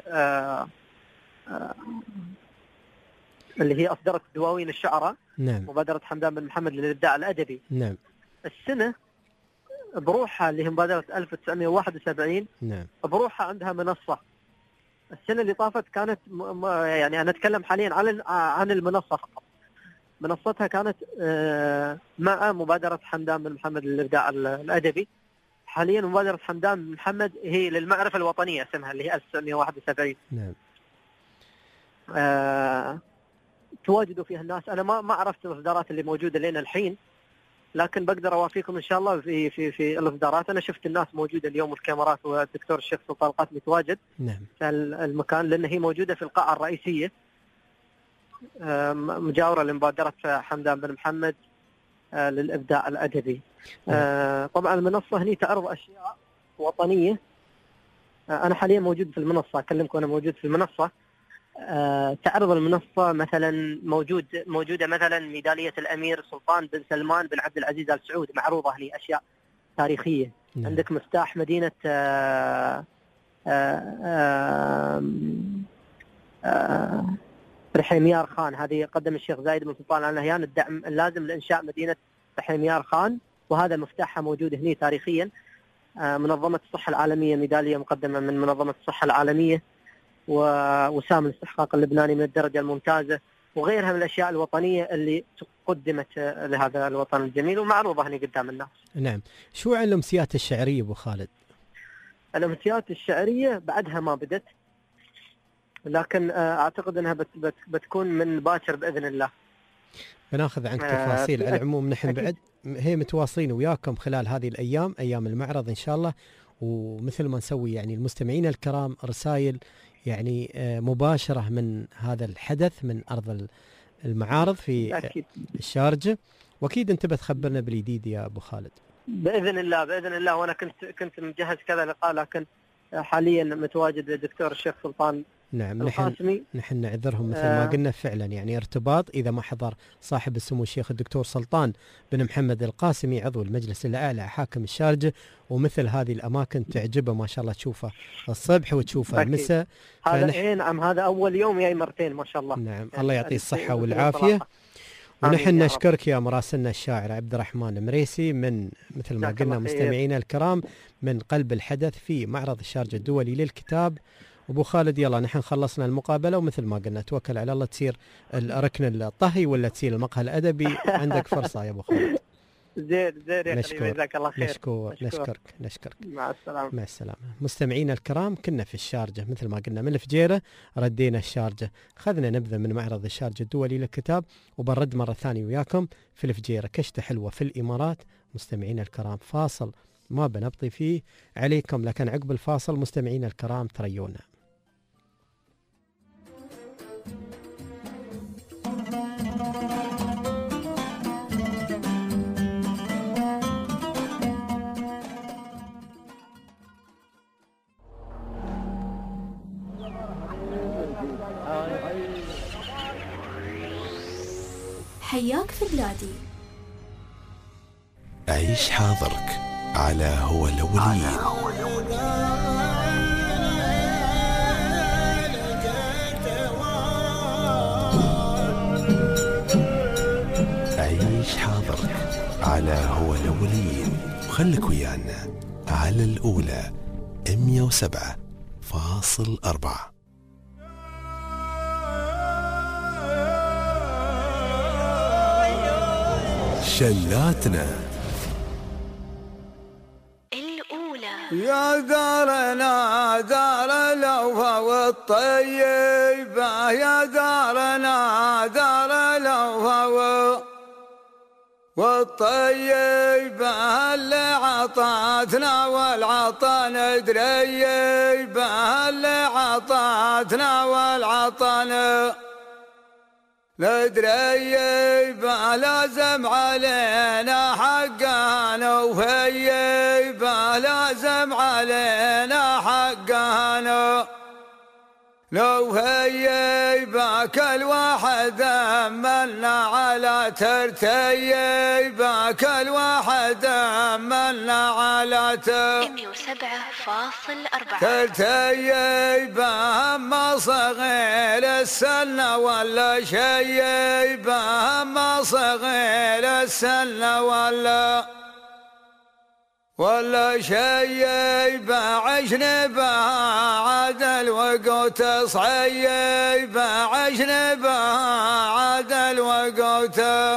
اللي هي أصدرت دواوين الشعراء. نعم. مبادرة حمدان بن محمد للإبداع الأدبي. نعم. السنة بروحها اللي هي مبادرة ألف وتسعمائة وواحد وسبعين، نعم، بروحها عندها منصة. السنة اللي طافت كانت م... يعني أنا أتكلم حاليا عن عن المنصة فقط. منصتها كانت مع مبادرة حمدان بن محمد للإبداع الأدبي. حاليا مبادرة حمدان بن محمد هي للمعرفة الوطنية اسمها، اللي هي ألف وتسعمائة وواحد وسبعين. نعم. آه... تواجدوا فيها الناس. أنا ما ما عرفت الإصدارات اللي موجودة لين الحين، لكن بقدر أوافيكم إن شاء الله في في في الإصدارات. أنا شفت الناس موجودة اليوم والكاميرات، والدكتور الشيخ سلطان القاسمي متواجد. نعم. في المكان، لأن هي موجودة في القاعة الرئيسية مجاورة لمبادرة حمدان بن محمد للإبداع الأدبي. نعم. طبعا المنصة هني تعرض أشياء وطنية. أنا حاليا موجود في المنصة، أكلمكم أنا موجود في المنصة. أه تعرض المنصة مثلا موجود موجودة مثلا ميدالية الأمير سلطان بن سلمان بن عبد العزيز آل سعود، معروضة هني أشياء تاريخية. نعم. عندك مفتاح مدينة أه أه أه رحيميار خان، هذه قدم الشيخ زايد بن سلطان آل نهيان الدعم اللازم لإنشاء مدينة رحيميار خان، وهذا مفتاحها موجود هني تاريخيا. أه منظمة الصحة العالمية، ميدالية مقدمة من منظمة الصحة العالمية، ووسام الاستحقاق اللبناني من الدرجة الممتازة، وغيرها من الأشياء الوطنية اللي قدمت لهذا الوطن الجميل ومعروضة هنا قدام الناس. نعم. شو عن الأمسيات الشعرية أبو خالد؟ الأمسيات الشعرية بعدها ما بدت، لكن أعتقد أنها بت بت بتكون من باكر بإذن الله. بناخذ عنك تفاصيل. على العموم نحن بعد هي متواصلين وياكم خلال هذه الأيام، أيام المعرض إن شاء الله، ومثل ما نسوي يعني المستمعين الكرام رسائل يعني مباشرة من هذا الحدث من أرض المعارض في أكيد. الشارجة، وأكيد أنت بتخبرنا بالجديد يا أبو خالد. بإذن الله بإذن الله. وأنا كنت كنت مجهز كذا لقاء، لكن حاليا متواجد الدكتور الشيخ سلطان نعم القاسمي. نحن نعذرهم مثل ما قلنا فعلا، يعني ارتباط إذا ما حضر صاحب السمو الشيخ الدكتور سلطان بن محمد القاسمي عضو المجلس الأعلى حاكم الشارجة، ومثل هذه الأماكن تعجبه ما شاء الله، تشوفه الصبح وتشوفه المساء. هذا إيه نعم، هذا أول يوم جاي مرتين ما شاء الله. نعم يعني الله يعطيه الصحة والعافية. ونحن نشكرك يا مراسلنا الشاعر عبد الرحمن المريسي من مثل ما قلنا مستمعينا الكرام من قلب الحدث في معرض الشارجة الدولي للكتاب. أبو خالد يلا نحن خلصنا المقابلة، ومثل ما قلنا توكل على الله، تصير الركن الطهي ولا تصير المقهى الأدبي، عندك فرصة يا أبو خالد. زين زين يا نشكر. جزاك الله خير. نشكر. نشكرك نشكرك مع السلامة. مع السلامة. مستمعينا الكرام كنا في الشارجة مثل ما قلنا من الفجيرة، ردينا الشارجة، خذنا نبذة من معرض الشارجة الدولي للكتاب، وبنرد مرة ثانية وياكم في الفجيرة كشتة حلوة في الإمارات. مستمعينا الكرام فاصل ما بنبطي فيه عليكم، لكن عقب الفاصل مستمعينا الكرام تريونا. حياك في بلادي. عيش حاضرك على هو الأولين. عيش حاضرك على هو الأولين، وخلك ويانا على الأولى مية وسبعة فاصلة فاصل أربعة. شلاتنا يا دارنا دار الأوفا والطيبة، يا دارنا دار الأوفا والطيبة اللي عطاتنا والعطا ندريبة، اللي عطاتنا والعطا ندريبة، لازم علينا حقها نوفيبة، لازم علينا حقها نوفيبة، كل واحد منا على ترتيبة، كل واحد منا على ترتيبة، أما صغير السنة ولا شيبة، أما صغير السنة ولا ولا شيبة، عشنا بها عدل وقوت صعيبة، عشنا بها عدل وقوت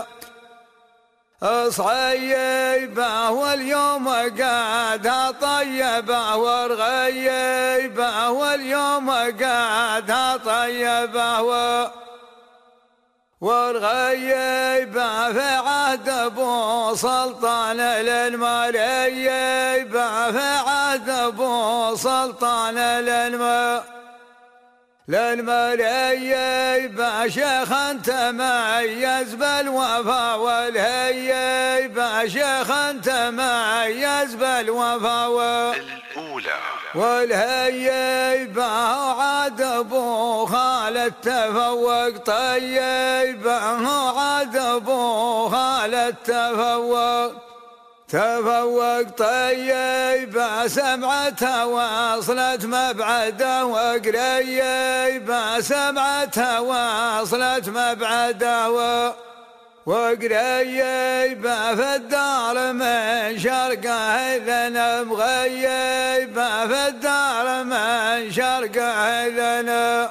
صعيبة، واليوم قادها طيبة ورغيبة، واليوم قادها طيبة ورغيبة، في عهد ابو سلطان للمريبة، في عهد ابو سلطان للم للمريبة، شيخ تميز بالوفا والهيبة، شيخ تميز بالوفا الأولى والهيبة، وعاد ابو خالد تفوق طيبة، وعاد ابو خالد تفوق تفوق طيبة، سمعتها واصلت مبعده وقريبة، سمعتها واصلت مبعده وقريبة، في الدار من شرقه لنا مغيبة، في الدار من شرقه لنا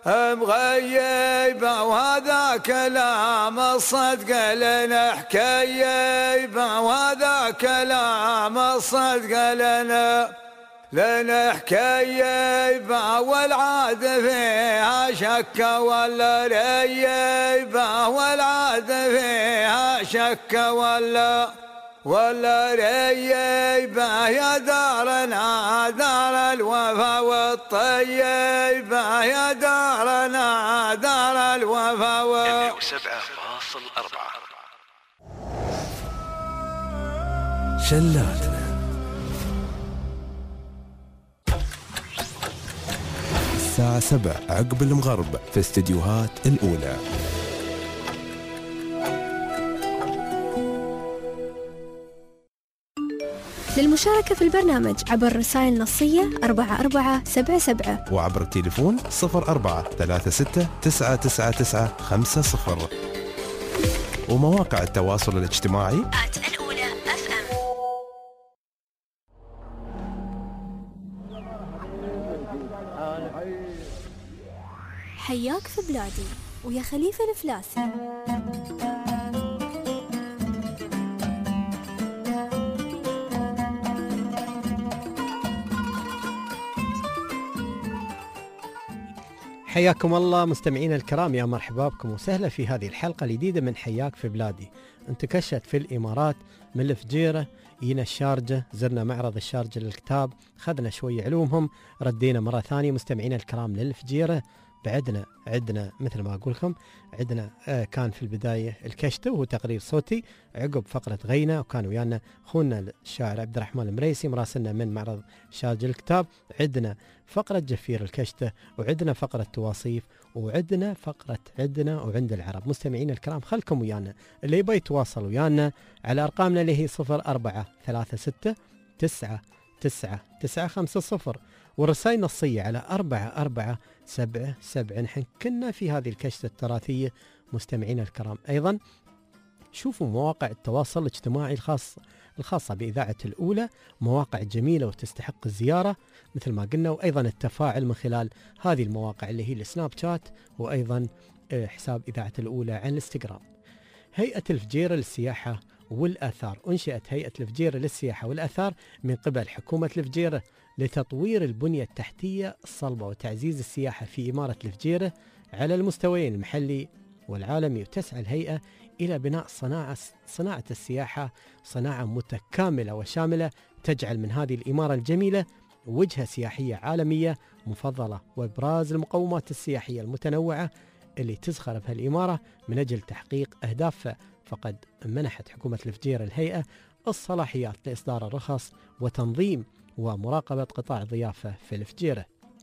مغيبة، وهذا كلام الصدق لنا حكيبة، وهذا كلام الصدق لنا لنا حكيبة، والعاد فيها شك ولا ريبة، والعاد فيها شك ولا ولا ريبة، يا دارنا دار الوفا والطيبة، يا دارنا دار الوفا والطيبة. سبعة فاصل أربعة. شلاتنا الساعة سبع عقب المغرب في استديوهات الأولى. للمشاركة في البرنامج عبر رسائل نصية أربعة أربعة سبعة سبعة، وعبر التليفون صفر أربعة ثلاثة ستة تسعة تسعة تسعة خمسة صفر، ومواقع التواصل الاجتماعي الأولى أف أم. حياك في بلادي ويا خليفة الفلاسي. حياكم الله مستمعينا الكرام، يا مرحبا بكم وسهلا في هذه الحلقة الجديدة من حياك في بلادي. انتكشت في الإمارات من الفجيرة، جينا الشارجة، زرنا معرض الشارجة للكتاب، خذنا شوية علومهم، ردينا مرة ثانية مستمعينا الكرام للفجيرة. بعدنا عندنا مثل ما أقول لكم عندنا آه كان في البداية الكشتة وهو تقرير صوتي، عقب فقرة غينا، وكان ويانا أخونا الشاعر عبد الرحمن المريسي مراسلنا من معرض شارجة الكتاب. عندنا فقرة جفير الكشتة، وعندنا فقرة تواصيف، وعندنا فقرة عندنا وعند العرب. مستمعين الكرام خلكم ويانا، اللي يبي يتواصل ويانا على أرقامنا اللي هي صفر أربعة ثلاثة ستة تسعة تسعة تسعة خمسة صفر، والرسائل نصية على أربعة أربعة سبعة سبعة. نحن كنا في هذه الكشتة التراثية مستمعين الكرام. أيضا شوفوا مواقع التواصل الاجتماعي الخاصة الخاصة بإذاعة الأولى، مواقع جميلة وتستحق الزيارة مثل ما قلنا، وأيضا التفاعل من خلال هذه المواقع اللي هي السناب شات، وأيضا حساب إذاعة الأولى عن الانستغرام. هيئة الفجيرة للسياحة والآثار. أنشئت هيئة الفجيرة للسياحة والآثار من قبل حكومة الفجيرة لتطوير البنية التحتية الصلبة وتعزيز السياحة في إمارة الفجيرة على المستويين المحلي والعالمي. وتسعى الهيئة إلى بناء صناعة صناعة السياحة صناعة متكاملة وشاملة تجعل من هذه الإمارة الجميلة وجهة سياحية عالمية مفضلة، وإبراز المقومات السياحية المتنوعة اللي تزخر بها الإمارة من أجل تحقيق أهدافها. فقد منحت حكومة الفجيرة الهيئة الصلاحيات لإصدار الرخص وتنظيم ومراقبة قطاع الضيافة في الفجيرة.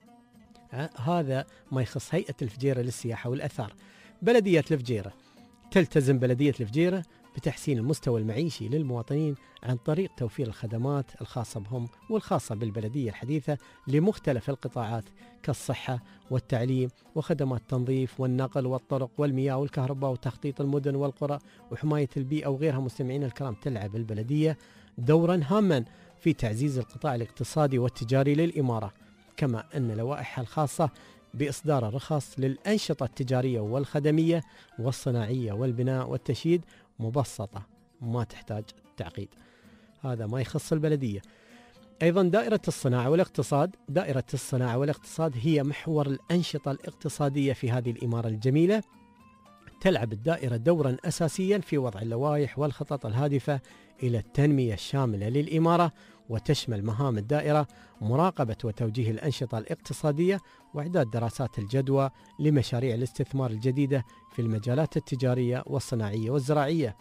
هذا ما يخص هيئة الفجيرة للسياحة والأثار. بلدية الفجيرة. تلتزم بلدية الفجيرة بتحسين المستوى المعيشي للمواطنين عن طريق توفير الخدمات الخاصة بهم والخاصة بالبلدية الحديثة لمختلف القطاعات كالصحة والتعليم وخدمات التنظيف والنقل والطرق والمياه والكهرباء وتخطيط المدن والقرى وحماية البيئة وغيرها. مستمعين الكرام، تلعب البلدية دورا هاما في تعزيز القطاع الاقتصادي والتجاري للإمارة، كما أن لوائحها الخاصة بإصدار الرخص للأنشطة التجارية والخدمية والصناعية والبناء والتشييد مبسطة ما تحتاج تعقيد. هذا ما يخص البلدية. أيضا دائرة الصناعة والاقتصاد. دائرة الصناعة والاقتصاد هي محور الأنشطة الاقتصادية في هذه الإمارة الجميلة. تلعب الدائرة دورا أساسيا في وضع اللوائح والخطط الهادفة إلى التنمية الشاملة للإمارة، وتشمل مهام الدائرة مراقبة وتوجيه الأنشطة الاقتصادية وإعداد دراسات الجدوى لمشاريع الاستثمار الجديدة في المجالات التجارية والصناعية والزراعية.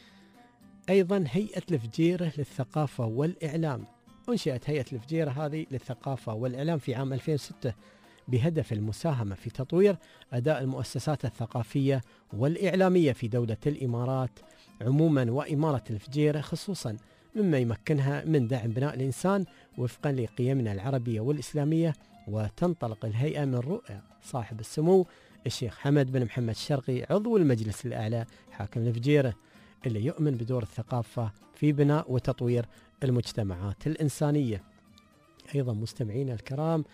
أيضا هيئة الفجيرة للثقافة والإعلام. أنشئت هيئة الفجيرة هذه للثقافة والإعلام في عام ألفين وستة بهدف المساهمة في تطوير أداء المؤسسات الثقافية والإعلامية في دولة الإمارات عموما وإمارة الفجيرة خصوصا، مما يمكنها من دعم بناء الإنسان وفقا لقيمنا العربية والإسلامية. وتنطلق الهيئة من رؤى صاحب السمو الشيخ حمد بن محمد الشرقي عضو المجلس الأعلى حاكم الفجيرة، اللي يؤمن بدور الثقافة في بناء وتطوير المجتمعات الإنسانية. أيضا مستمعين الكرام،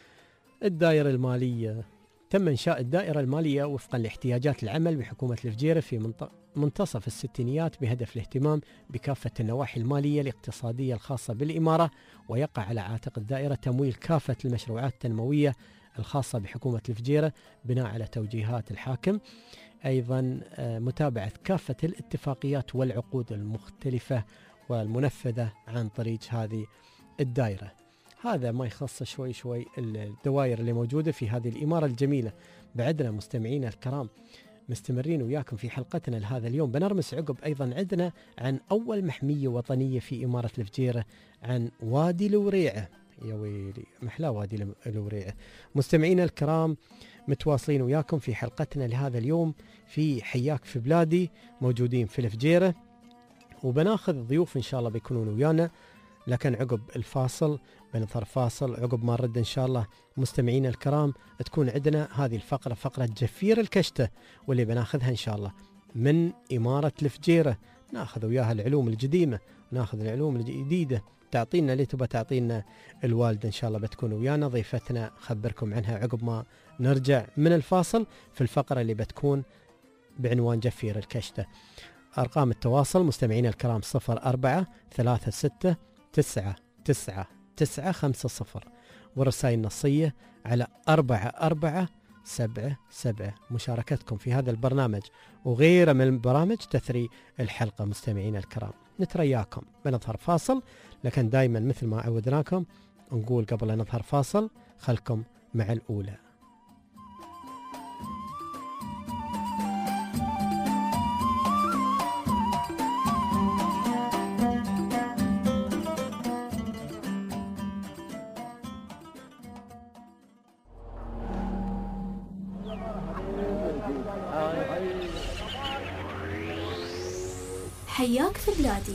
الدائرة المالية. تم إنشاء الدائرة المالية وفقا لاحتياجات العمل بحكومة الفجيرة في منتصف الستينيات بهدف الاهتمام بكافة النواحي المالية الاقتصادية الخاصة بالإمارة، ويقع على عاتق الدائرة تمويل كافة المشروعات التنموية الخاصة بحكومة الفجيرة بناء على توجيهات الحاكم. أيضا متابعة كافة الاتفاقيات والعقود المختلفة والمنفذة عن طريق هذه الدائرة. هذا ما يخص شوي شوي الدوائر اللي موجودة في هذه الإمارة الجميلة. بعدنا مستمعين الكرام مستمرين وياكم في حلقتنا لهذا اليوم. بنرمس عقب أيضا عندنا عن أول محمية وطنية في إمارة الفجيرة، عن وادي الوريعة. يا ويلي محلا وادي الوريعة. مستمعين الكرام متواصلين وياكم في حلقتنا لهذا اليوم في حياك في بلادي، موجودين في الفجيرة وبناخذ ضيوف إن شاء الله بيكونون ويانا، لكن عقب الفاصل بنظهر فاصل. عقب ما نرد إن شاء الله مستمعين الكرام تكون عندنا هذه الفقرة، فقرة جفير الكشتة، واللي بناخذها إن شاء الله من إمارة الفجيرة. ناخذ وياها العلوم القديمة، ناخذ العلوم الجديدة، تعطينا اللي تبى تعطينا الوالدة إن شاء الله بتكون ويانا ضيفتنا، خبركم عنها عقب ما نرجع من الفاصل في الفقرة اللي بتكون بعنوان جفير الكشتة. أرقام التواصل مستمعين الكرام صفر أربعة ثلاثة ستة تسعة تسعة تسعة خمسة صفر، ورسائل نصية على أربعة أربعة سبعة سبعة. مشاركتكم في هذا البرنامج وغيره من البرامج تثري الحلقة. مستمعين الكرام نترياكم بنظهر فاصل، لكن دايما مثل ما عودناكم نقول قبل أن نظهر فاصل خلكم مع الأولى. حياك في بلادي.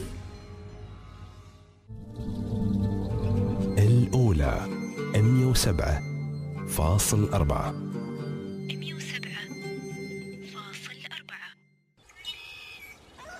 الأولى مئة وسبعة فاصل أربعة. مئة وسبعة فاصل أربعة.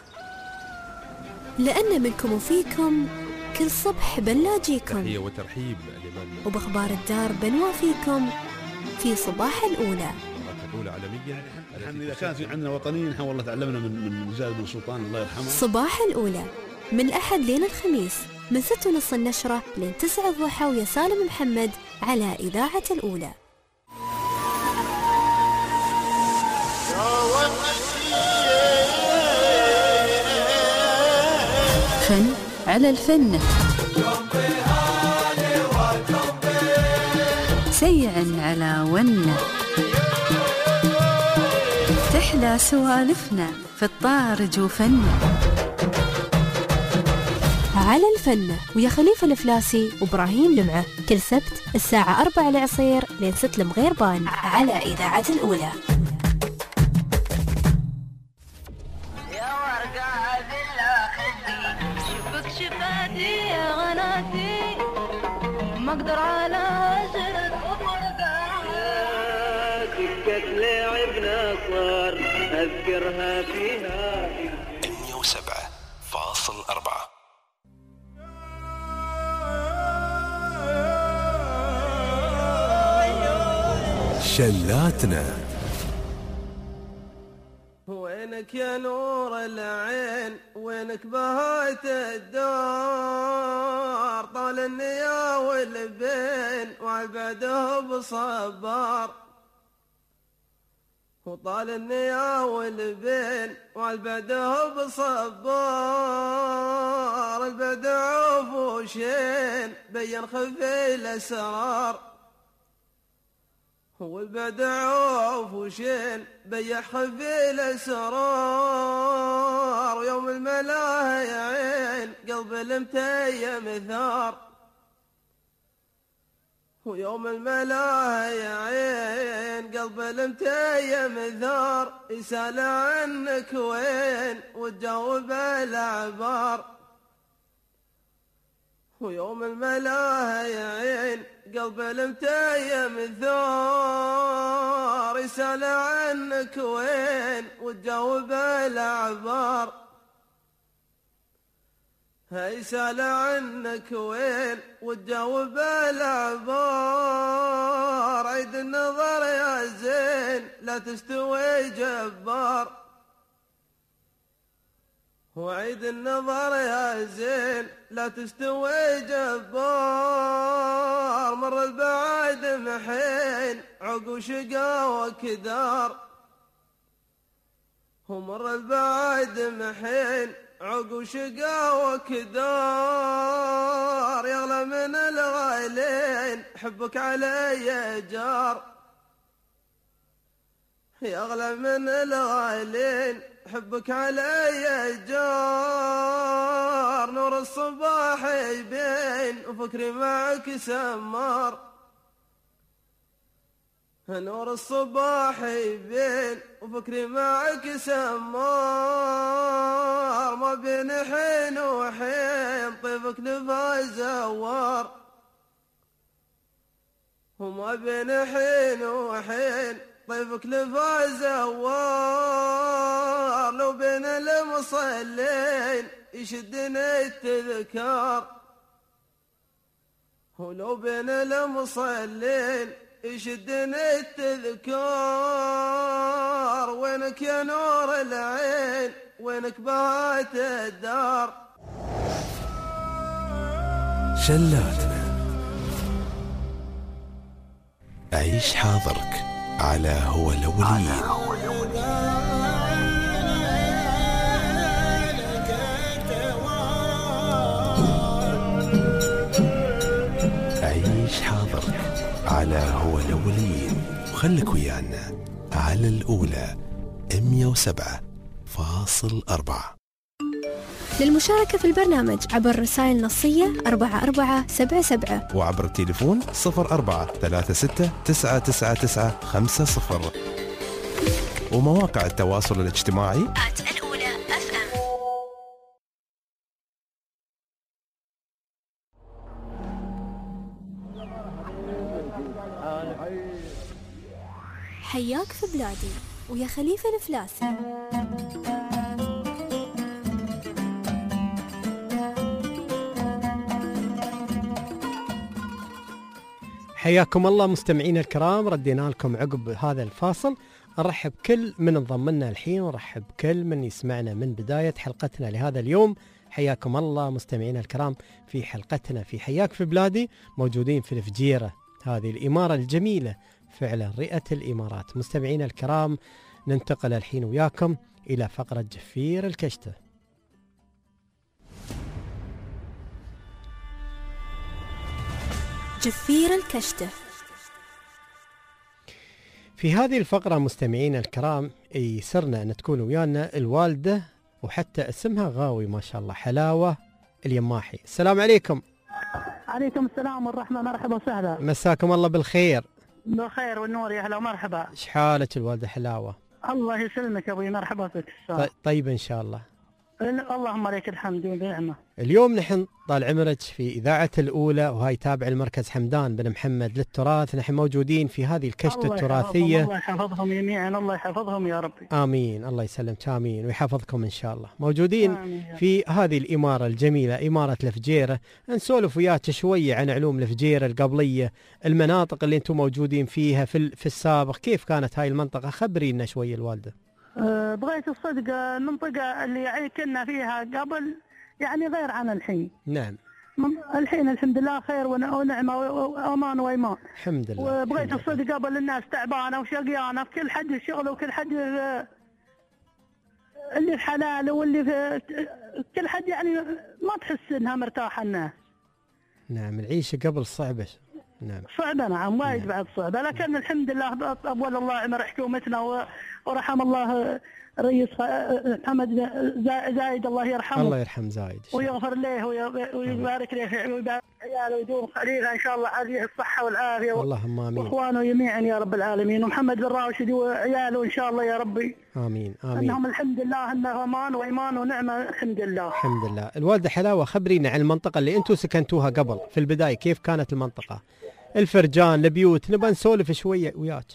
لأن منكم وفيكم كل صبح بنلاجيكم، تحية وترحيب لمن وبأخبار الدار بنوافيكم في صباح الأولى. الأولى عالميا. الحمد إذا كان في عندنا وطنيين احنا والله تعلمنا من من زايد بن سلطان الله يرحمه. صباح الأولى من الأحد لين الخميس من ستة ونص النشرة لين تسعة الضحى، ويا سالم محمد على إذاعة الأولى. فن على الفن، سيعا على ونه، تحلى سوالفنا في الطارج وفنه. على الفن ويا خليفة الفلاسي وإبراهيم لمعة كل سبت الساعة أربعة العصير لين ست المغيربان على إذاعة الأولى. شفاتي يا غناتي ما اقدر على هجرك وفرقك، دقت لعبنا صار اذكرها فيها مية وسبعة فاصل أربعة. شلاتنا. وينك يا نور العين وينك بهات الدار، طال النيا والبين وعبده بصبار، وطال النيا والبين وعبده بصبار، البدع وفوشين بين خفي الاسرار، والبدع وفوشين بيح خفي الاسرار، ويوم الملاهي يا عين قلب المتيم ثار، ويوم الملاهي يا عين قلب المتيم ثار، يسأل عنك وين وتجاوب الأعبار، ويوم الملاهي يا عين قلب المتيم ثار، يسأل عنك وين وتجاوب الأعبار، يسأل عنك وين وتجاوب الأعبار، عيد النظر يا زين لا تستوي جبار، وعيد النظر يا زين لا تستوي جبار، مر البعاد محين عقو شقا وكدار، ومر البعاد محين عقو شقا وكدار، يغلى من الغالين حبك علي جار، يغلى من الغالين حبك علي جار، نور الصباح يبين وفكري معك سمار، نور الصباح يبين وفكري معك سمار، ما بين حين وحين طيفك لفا زوار، وما بين حين وحين طيفك لفا زوار، لو بين المصلين يشدني التذكار، ولو بين المصلين يشدني التذكار، وينك يا نور العين وينك بهات الدار. شلاتنا. عيش حاضرك على هو الأولين. عيش حاضرك على هو الأولين، وخلك ويانا على الأولى مية وسبعة فاصل أربعة. للمشاركة في البرنامج عبر رسائل نصية أربعة أربعة سبعة سبعة، وعبر التليفون صفر أربعة ثلاثة ستة تسعة تسعة تسعة خمسة صفر، ومواقع التواصل الاجتماعي آت الأولى أف أم. حياك في بلادي ويا خليفة الفلاسي. حياكم الله مستمعينا الكرام، ردينا لكم عقب هذا الفاصل. نرحب كل من انضم لنا الحين، ونرحب كل من يسمعنا من بداية حلقتنا لهذا اليوم. حياكم الله مستمعينا الكرام في حلقتنا في حياك في بلادي، موجودين في الفجيرة، هذه الإمارة الجميلة فعلا، رئة الإمارات. مستمعينا الكرام، ننتقل الحين وياكم إلى فقرة جفير الكشتة. جفير الكشتة. في هذه الفقرة مستمعينا الكرام يسرنا أن تكون ويانا الوالدة، وحتى اسمها غاوي ما شاء الله، حلاوة اليماحي. السلام عليكم. عليكم السلام والرحمة، مرحبا وسهلا. مساكم الله بالخير. بالخير والنور يا هلا ومرحبا. ايش حالك الوالدة حلاوة؟ الله يسلمك ابوي، مرحبا بك. طيب, طيب ان شاء الله. اللهم لك الحمد والنعمة. اليوم نحن طال عمرك في إذاعة الأولى، وهي تابع المركز حمدان بن محمد للتراث. نحن موجودين في هذه الكشتة الله التراثية. يحفظهم الله يحفظهم جميعا، الله يحفظهم يا ربي. آمين، الله يسلمك، آمين، ويحفظكم إن شاء الله. موجودين آمين. في هذه الإمارة الجميلة، إمارة الفجيرة. نسولف وياك شوية عن علوم الفجيرة القبلية، المناطق اللي أنتم موجودين فيها في, في السابق، كيف كانت هاي المنطقة؟ خبرينا شوية الوالدة. أه بغيت الصدق، المنطقة اللي يعني كنا فيها قبل يعني غير عن الحين. نعم. الحين الحمد لله خير ونعمة وأمان وإيمان. الحمد لله. وبغيت الصدق، قبل الناس تعبانة وشقيانة في كل حد الشغل، وكل حد اللي في حلال واللي في كل حد، يعني ما تحس إنها مرتاحة الناس. نعم، العيشة قبل صعبة. نعم صعبة، نعم وايد بعد صعبة، لكن الحمد لله أول الله عمر حكومتنا ورحم الله رئيس محمد زايد، الله يرحمه. الله يرحم زايد ويغفر له ويبارك له ويبارك عياله ويدوم خليفه ان شاء الله، عليه الصحة والعافية. اللهم امين. واخوانه جميعا يا رب العالمين، ومحمد بن راشد وعياله ان شاء الله يا ربي. امين امين. انهم الحمد لله انه امان وايمان ونعمة الحمد لله. الحمد لله. الوالدة حلاوة، خبرينا عن المنطقة اللي انتم سكنتوها قبل في البداية، كيف كانت المنطقة؟ الفرجان، البيوت، نبغى نسولف شويه وياك.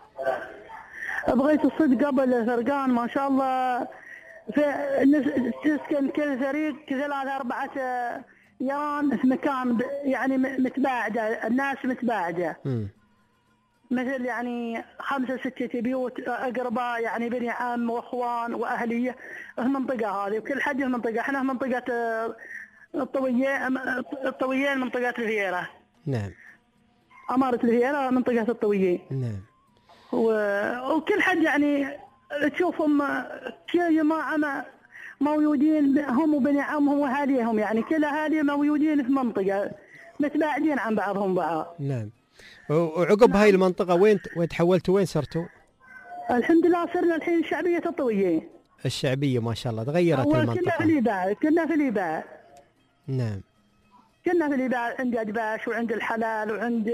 بغيت الصدق، قبل الفرقان ما شاء الله في تسكن كل فريق ثلاثة أربعة يران في مكان يعني متباعدة، الناس متباعدة. م. مثل يعني خمسة ستة بيوت أقرباء، يعني بني عم وأخوان وأهلية في المنطقة هذه، وكل حد في منطقة. احنا في منطقة الطويين، الطويين منطقة الفييرة. نعم. أمارة الفييرة منطقة الطويين. نعم. و... وكل حد يعني تشوفهم كل جماعة موجودين، هم وبني عمهم وأهاليهم، يعني كل أهالي موجودين في منطقة متباعدين عن بعضهم بعض. نعم. وعقب نعم. هاي المنطقة وين وين تحولتوا؟ وين صرتوا؟ الحمد لله صرنا الحين شعبية الطويين. الشعبية ما شاء الله تغيرت المنطقة. كنا في الإيباع، كنا في الإيباع. نعم. كنا في الإيباع عند أدباش وعند الحلال وعند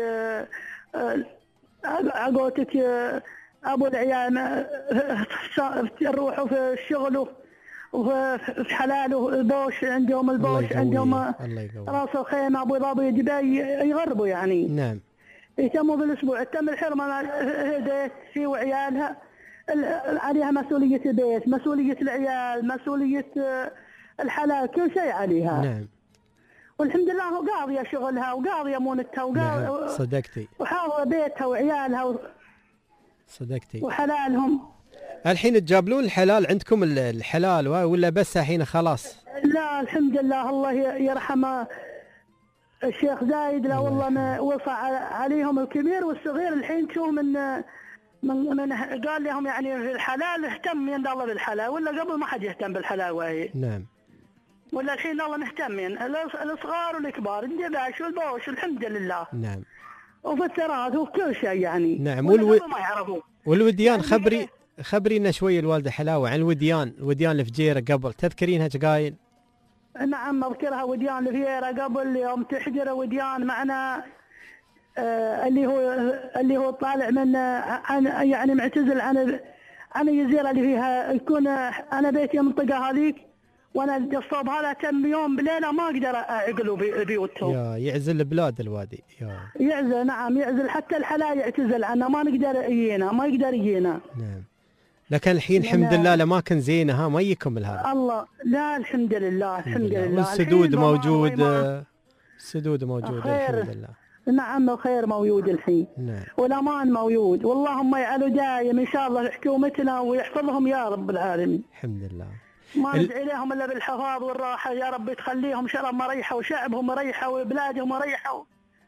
عقوتك أبو العيال، يروحوا في الشغل وفي حلال وبوش، عندهم البوش، عندهم راس الخيمة أبو ظبي دبي، يغربوا يعني. نعم. يتموا بالأسبوع، تم الحرمة هديت في وعيالها عليها مسؤولية البيت، مسؤولية العيال، مسؤولية الحلال، كل شيء عليها. نعم. والحمد لله قاضية شغلها وقاضية مونتها وقاضية. نعم. صدقتي. وحاضرة بيتها وعيالها و... صدقتي. وحلالهم. الحين تجابلون الحلال عندكم الحلال ولا بس الحين خلاص؟ لا الحمد لله، الله يرحمه الشيخ زايد، لا والله ما وصى عليهم الكبير والصغير. الحين تشوف من من من قال لهم يعني الحلال اهتم يند الله بالحلال، ولا قبل ما حد يهتم بالحلال وهي. نعم. ولا الحين الله مهتمين، الصغار والكبار، الدباش والبوش، الحمد لله. نعم. وفي التراث وفي كل شيء يعني. نعم. والو... ما يعرفوا. والوديان يعني خبري خبرينا شوي الوالدة حلاوة عن الوديان، الوديان الفجيرة قبل، تذكرينها جقايل؟ نعم اذكرها، وديان الفجيرة قبل يوم تحجر وديان معنا، آه اللي هو اللي هو طالع من عن يعني معتزل عن عن الجزيرة اللي فيها يكون انا بيتي المنطقة هذيك، وانا الصوب هذا تم يوم بليله ما اقدر اعقلوا بيوتهم. يا يعزل البلاد الوادي. يا يعزل، نعم يعزل، حتى الحلال يعتزل عنا، ما نقدر يجينا، ما يقدر يجينا. نعم. لكن الحين الحمد لله الاماكن زينه، ها ما يكمل هذا. الله، لا الحمد لله الحمد لله. والسدود موجود، السدود موجوده الحمد لله. نعم الخير موجود الحين. نعم. والامان موجود، واللهم يجعله دايم ان شاء الله حكومتنا ويحفظهم يا رب العالمين. الحمد لله. ما ندعي لهم الا بالحفاظ والراحه يا رب، تخليهم شرب مريحه وشعبهم مريحه وبلادهم مريحه.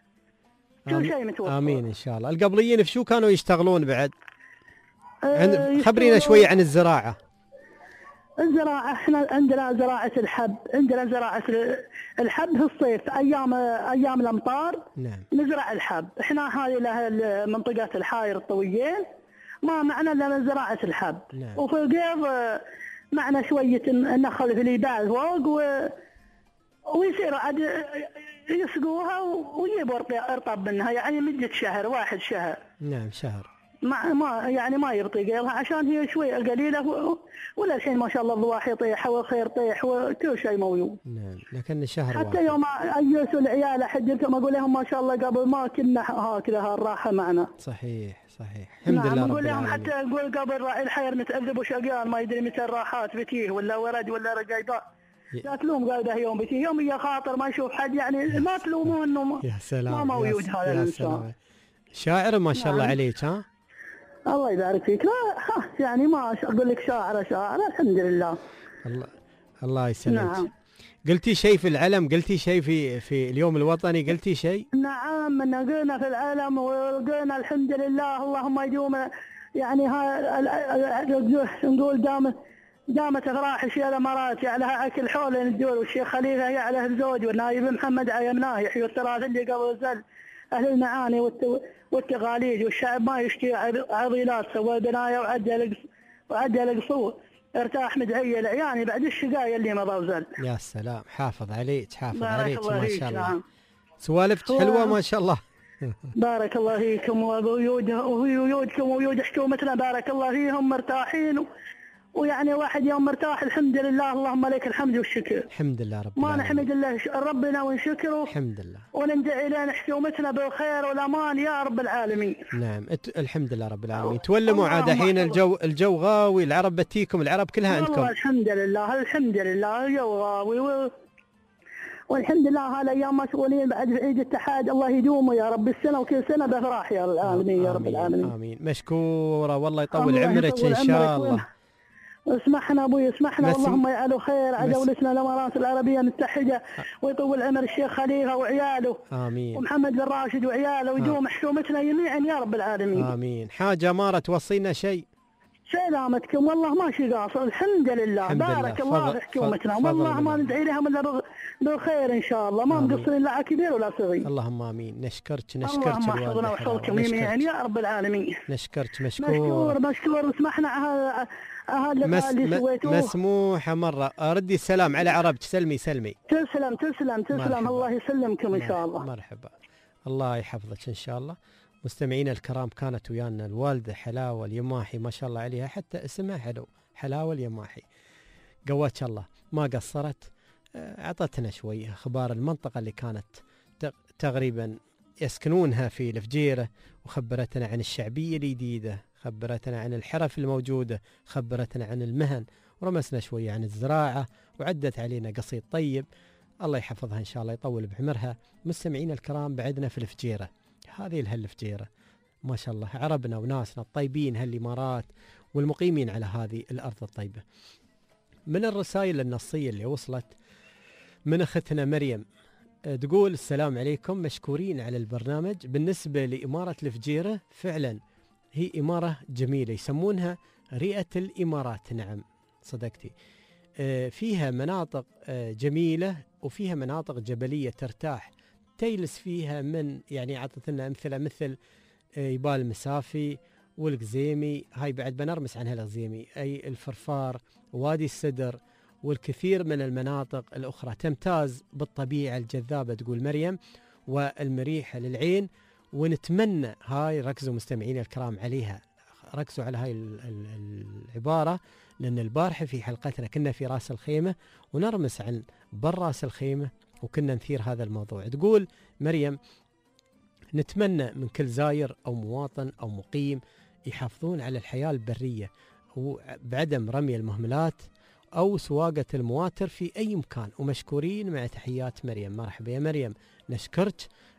كل شيء متوفر. امين ان شاء الله. القبليين في شو كانوا يشتغلون بعد؟ أه خبرينا شوي عن الزراعه. الزراعه احنا عندنا زراعه الحب، عندنا زراعه الحب في الصيف ايام ايام الامطار. نعم. نزرع الحب، احنا هذه له منطقه الحاير الطويين ما معنا الا زراعه الحب. نعم. وفي القيض معنا شويه النخل في اليدال فوق و... ويصير عاد يسقوها ويجيبوا ارطب منها، يعني مدة شهر واحد شهر. نعم شهر. ما ما يعني ما يبطي قيلها عشان هي شوي قليله، ولا الحين ما شاء الله الضواحي يطيح والخير طيح وكل شيء موجود. نعم لكن شهر حتى واحد. يوم ايسوا العيال احجتهم اقول لهم ما شاء الله قبل ما كنا هكذا الراحه معنا. صحيح صحيح الحمد نعم لله رب نقول لهم العالمين. حتى نقول قبل راعي الحير متأذب وشقيان ما يدري متى الراحات بتيه ولا ورد ولا رقيقات. لا تلوم قال ده يوم بتيه يوم يا خاطر ما يشوف حد، يعني ما تلومون انه ما, يا سلام ما موجود هذا الانسان. شاعر ما شاء الله نعم. عليك. ها الله يبارك فيك. لا يعني ما اقول لك شاعر شاعر الحمد لله. الله الله يسلمك. نعم. قلتي شيء في العلم، قلتي شيء في في اليوم الوطني، قلتي شيء؟ نعم نقينا في العلم ولقينا الحمد لله اللهم يدوم، يعني ها نقول دام دامت افراح الشيخ الامارات يعلها اكل حول الدول، والشيخ خليفه يعله الزوج، والنايب محمد عيمناه يحيوا الثلاث اللي قبل زل اهل المعاني والتغاليج، والشعب ما يشتي عضيلات سوى بنايه وعدل وعدل قصور، ارتاح مدعيه العياني بعد الشقايه اللي مضى وزل. يا سلام حافظ عليك حافظ بارك عليك الله ما فيك. شاء الله. نعم. سوالفك حلوه ما شاء الله. بارك الله فيكم ووجود ووجودكم ووجود حكومتنا بارك الله فيهم مرتاحين و... ويعني واحد يوم مرتاح الحمد لله، اللهم لك الحمد والشكر. الحمد لله رب ما العالمين. نحمد الله ربنا ونشكره. الحمد لله. وندعي لنا حكومتنا بالخير والامان يا رب العالمين. نعم الحمد لله رب العالمين. تولموا عاد الحين الجو الجو غاوي، العرب بتيكم، العرب كلها عندكم. والله الحمد لله الحمد لله الجو غاوي و... والحمد لله هالايام مسؤولين بعد في عيد الاتحاد، الله يدومه يا رب السنه وكل سنه بافراح يا العالمين يا رب العالمين. امين مشكوره والله يطول عمرك ان شاء الله. اسمحنا ابوي اسمحنا مسم... اللهم يجعله خير على مس... دولتنا الامارات العربيه المتحده، ويطول عمر الشيخ خليفه وعياله. امين. ومحمد بن راشد وعياله، ويدوم حكومتنا جميعا يا رب العالمين. امين. حاجه ماره توصينا شيء؟ سلامتكم والله ماشي قاصر الحمد لله. الحمد بارك لله. الله في حكومتنا والله ما ندعي لهم الا بالخير ان شاء الله، ما مقصرين لا كبير ولا صغير. اللهم امين. نشكرك نشكرك اللهم احفظنا واحفظكم جميعا يا رب العالمين. نشكرك مشكور مشكور مشكور. واسمحنا على هذا مس... اللي سويتوه. مسموحه مره. ردي السلام على عربك. سلمي سلمي. تسلم تسلم تسلم. مرحبا. الله يسلمكم ان شاء الله. مرحبا الله يحفظك ان شاء الله. مستمعينا الكرام كانت ويانا الوالده حلاوه اليماحي ما شاء الله عليها، حتى اسمها حلو حلاوه اليماحي. قوتش الله ما قصرت، اعطتنا شويه اخبار المنطقه اللي كانت تقريبا يسكنونها في الفجيره، وخبرتنا عن الشعبيه الجديده، خبرتنا عن الحرف الموجوده، خبرتنا عن المهن، ورمسنا شويه عن الزراعه، وعدت علينا قصيد طيب الله يحفظها ان شاء الله يطول بعمرها. مستمعينا الكرام بعدنا في الفجيره، هذه الهالفجيرة ما شاء الله عربنا وناسنا الطيبين هالإمارات والمقيمين على هذه الأرض الطيبة. من الرسائل النصية اللي وصلت من أختنا مريم تقول السلام عليكم، مشكورين على البرنامج. بالنسبة لإمارة الفجيرة فعلا هي إمارة جميلة يسمونها رئة الإمارات. نعم صدقتي، فيها مناطق جميلة وفيها مناطق جبلية ترتاح تجلس فيها، من يعني عطت لنا امثله مثل يبال المسافي والقزيمي، هاي بعد بنرمس عنها القزيمي، اي الفرفار وادي السدر والكثير من المناطق الاخرى تمتاز بالطبيعه الجذابه تقول مريم والمريحه للعين. ونتمنى هاي ركزوا مستمعين الكرام عليها، ركزوا على هاي العباره، لان البارحه في حلقتنا كنا في راس الخيمه ونرمس عن بر راس الخيمه وكنا نثير هذا الموضوع. تقول مريم نتمنى من كل زاير أو مواطن أو مقيم يحافظون على الحياة البرية بعدم رمي المهملات أو سواقة المواتر في أي مكان، ومشكورين مع تحيات مريم. مرحبا يا مريم، نشكرك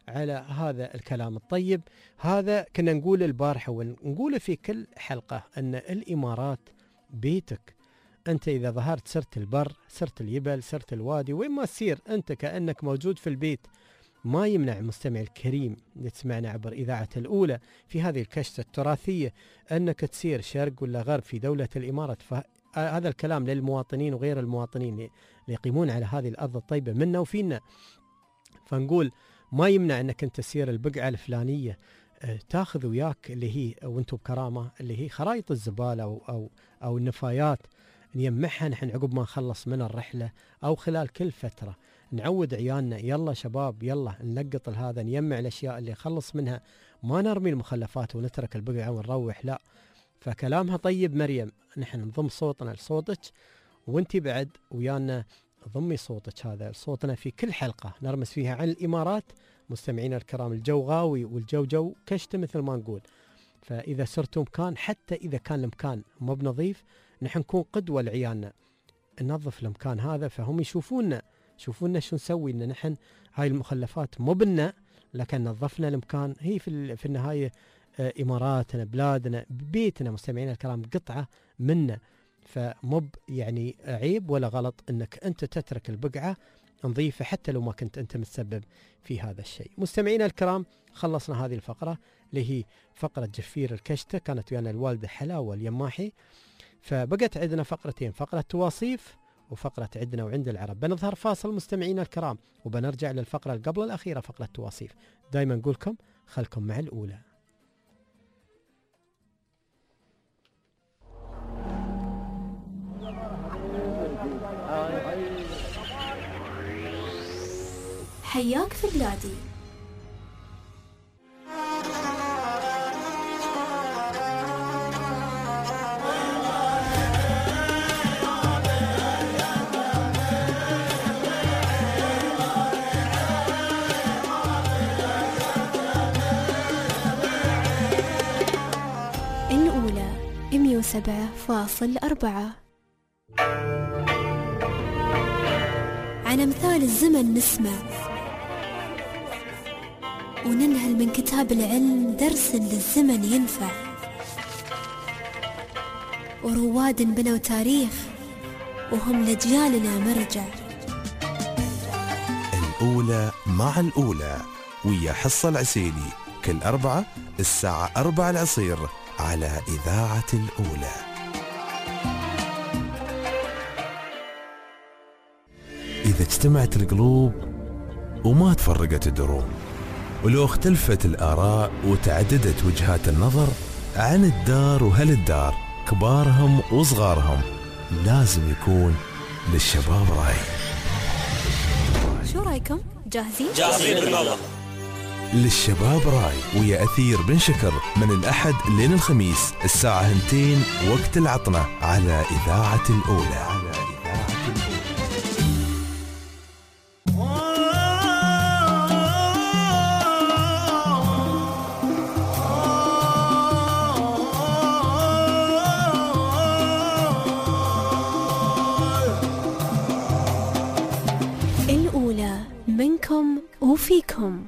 على هذا الكلام الطيب. هذا كنا نقول البارحة ونقوله في كل حلقة، أن الإمارات بيتك. أنت إذا ظهرت سرت البر، سرت اليبل، سرت الوادي، وين ما تسير أنت كأنك موجود في البيت. ما يمنع المستمع الكريم اللي تسمعنا عبر إذاعة الأولى في هذه الكشتة التراثية أنك تسير شرق ولا غرب في دولة الإمارات. فهذا الكلام للمواطنين وغير المواطنين اللي يقيمون على هذه الأرض الطيبة منا وفينا. فنقول ما يمنع أنك أنت تسير البقعة الفلانية، تاخذ وياك اللي هي وانتم بكرامة اللي هي خرائط الزبالة أو, أو, أو النفايات، نجمعها نحن عقب ما نخلص من الرحلة أو خلال كل فترة. نعود عيالنا يلا شباب يلا نلقط هذا، نجمع الأشياء اللي نخلص منها، ما نرمي المخلفات ونترك البقعة ونروح، لا. فكلامها طيب مريم، نحن نضم صوتنا لصوتك وانتي بعد ويانا ضمي صوتك هذا لصوتنا في كل حلقة نرمس فيها عن الإمارات. مستمعينا الكرام الجو غاوي والجو جو كشته مثل ما نقول. فإذا سرتوا مكان، حتى إذا كان المكان مو بنظيف، نحن نكون قدوة لعيالنا، ننظف المكان هذا فهم يشوفونا شوفونا شو نسوي. إن نحن هاي المخلفات مو بنا، لكن نظفنا المكان. هي في, في النهاية إماراتنا، بلادنا، بيتنا مستمعينا الكرام قطعة منا. فمب يعني عيب ولا غلط أنك أنت تترك البقعة نظيفة حتى لو ما كنت أنت متسبب في هذا الشيء. مستمعينا الكرام خلصنا هذه الفقرة اللي هي فقرة جفير الكشتة، كانت ويانا الوالدة حلاوة اليماحي. فبقت عندنا فقرتين، فقرة تواصيف وفقرة عندنا وعند العرب. بنظهر فاصل مستمعينا الكرام وبنرجع للفقرة اللي قبل الأخيرة فقرة تواصيف. دايما نقولكم خلكم مع الأولى. حياك في بلادي. الأولى مية وسبعة فاصل أربعة. عن أمثال الزمن نسمع وننهل من كتاب العلم درس للزمن ينفع، ورواد بنوا تاريخ وهم لأجيالنا مرجع. الأولى مع الأولى ويا حصة العسيلي كل أربعة الساعة أربعة العصير على إذاعة الأولى. إذا اجتمعت القلوب وما تفرقت الدروب، ولو اختلفت الآراء وتعددت وجهات النظر عن الدار وهل الدار كبارهم وصغارهم، لازم يكون للشباب رأي. شو رأيكم؟ جاهزين؟ جاهزين بالله. للشباب راي ويا أثير بن شكر من الأحد لين الخميس الساعة اثنتين وقت العطنة على إذاعة الأولى. الأولى منكم وفيكم.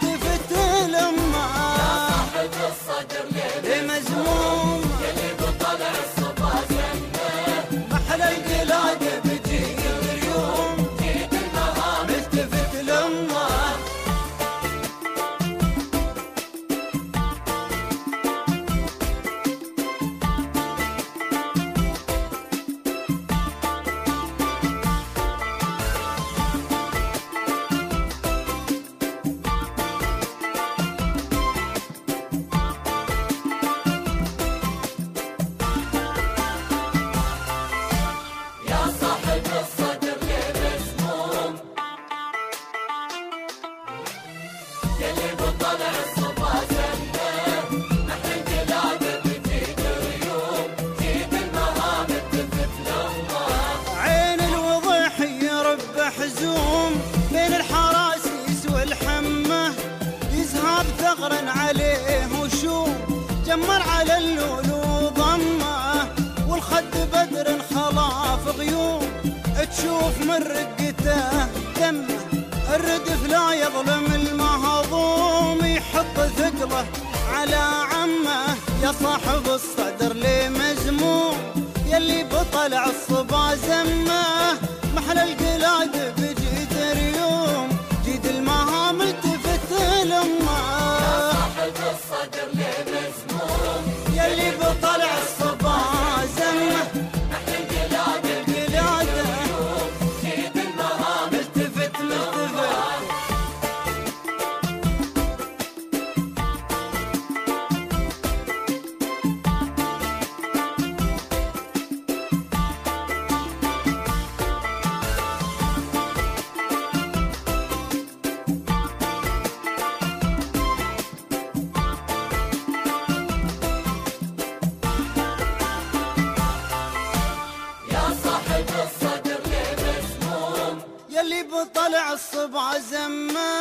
مزموم يلي بطل تشوف من رقته دمه. الردف لا يظلم المهضوم، يحط ثقله على عمه. يا صاحب الصدر لي مزموم، يلي بطلع الصبا زمه. محل القلاد بجيت ريوم، جيد المهام التفت لمه. يا صاحب الصدر لي مزموم، يلي بطلع الصبا زمه. محل القلاد القلاد جيد المهام التفت ملتفت. يلي بطلع الصبع زمه.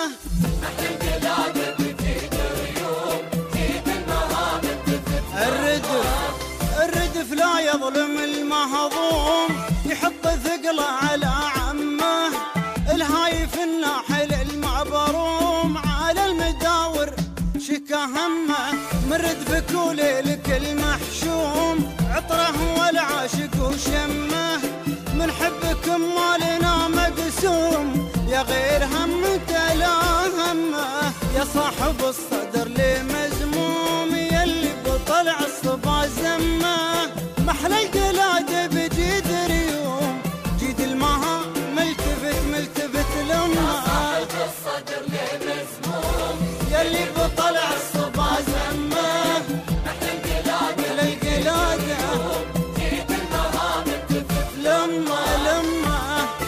الردف الردف لا يظلم المهضوم، يحط ثقله على عمه. الهايف الناحل المعبروم، على المداور شكا همه. من ردفك وليلك المحشوم، عطره والعاشق وشمه. من حبك ما لنا مقسوم، يا غير همك لا همه. يا صاحب الصدر لي مزموم، يلي بطلع الصبا زمه. محل القلاد بجيد ريوم، جيد المها ملتفت ملتفت لمه. يا صاحب الصدر لي مزموم، يلي بطلع الصبا زمه. محل القلاد القلاد جيد المها ملتفت لمه لمه.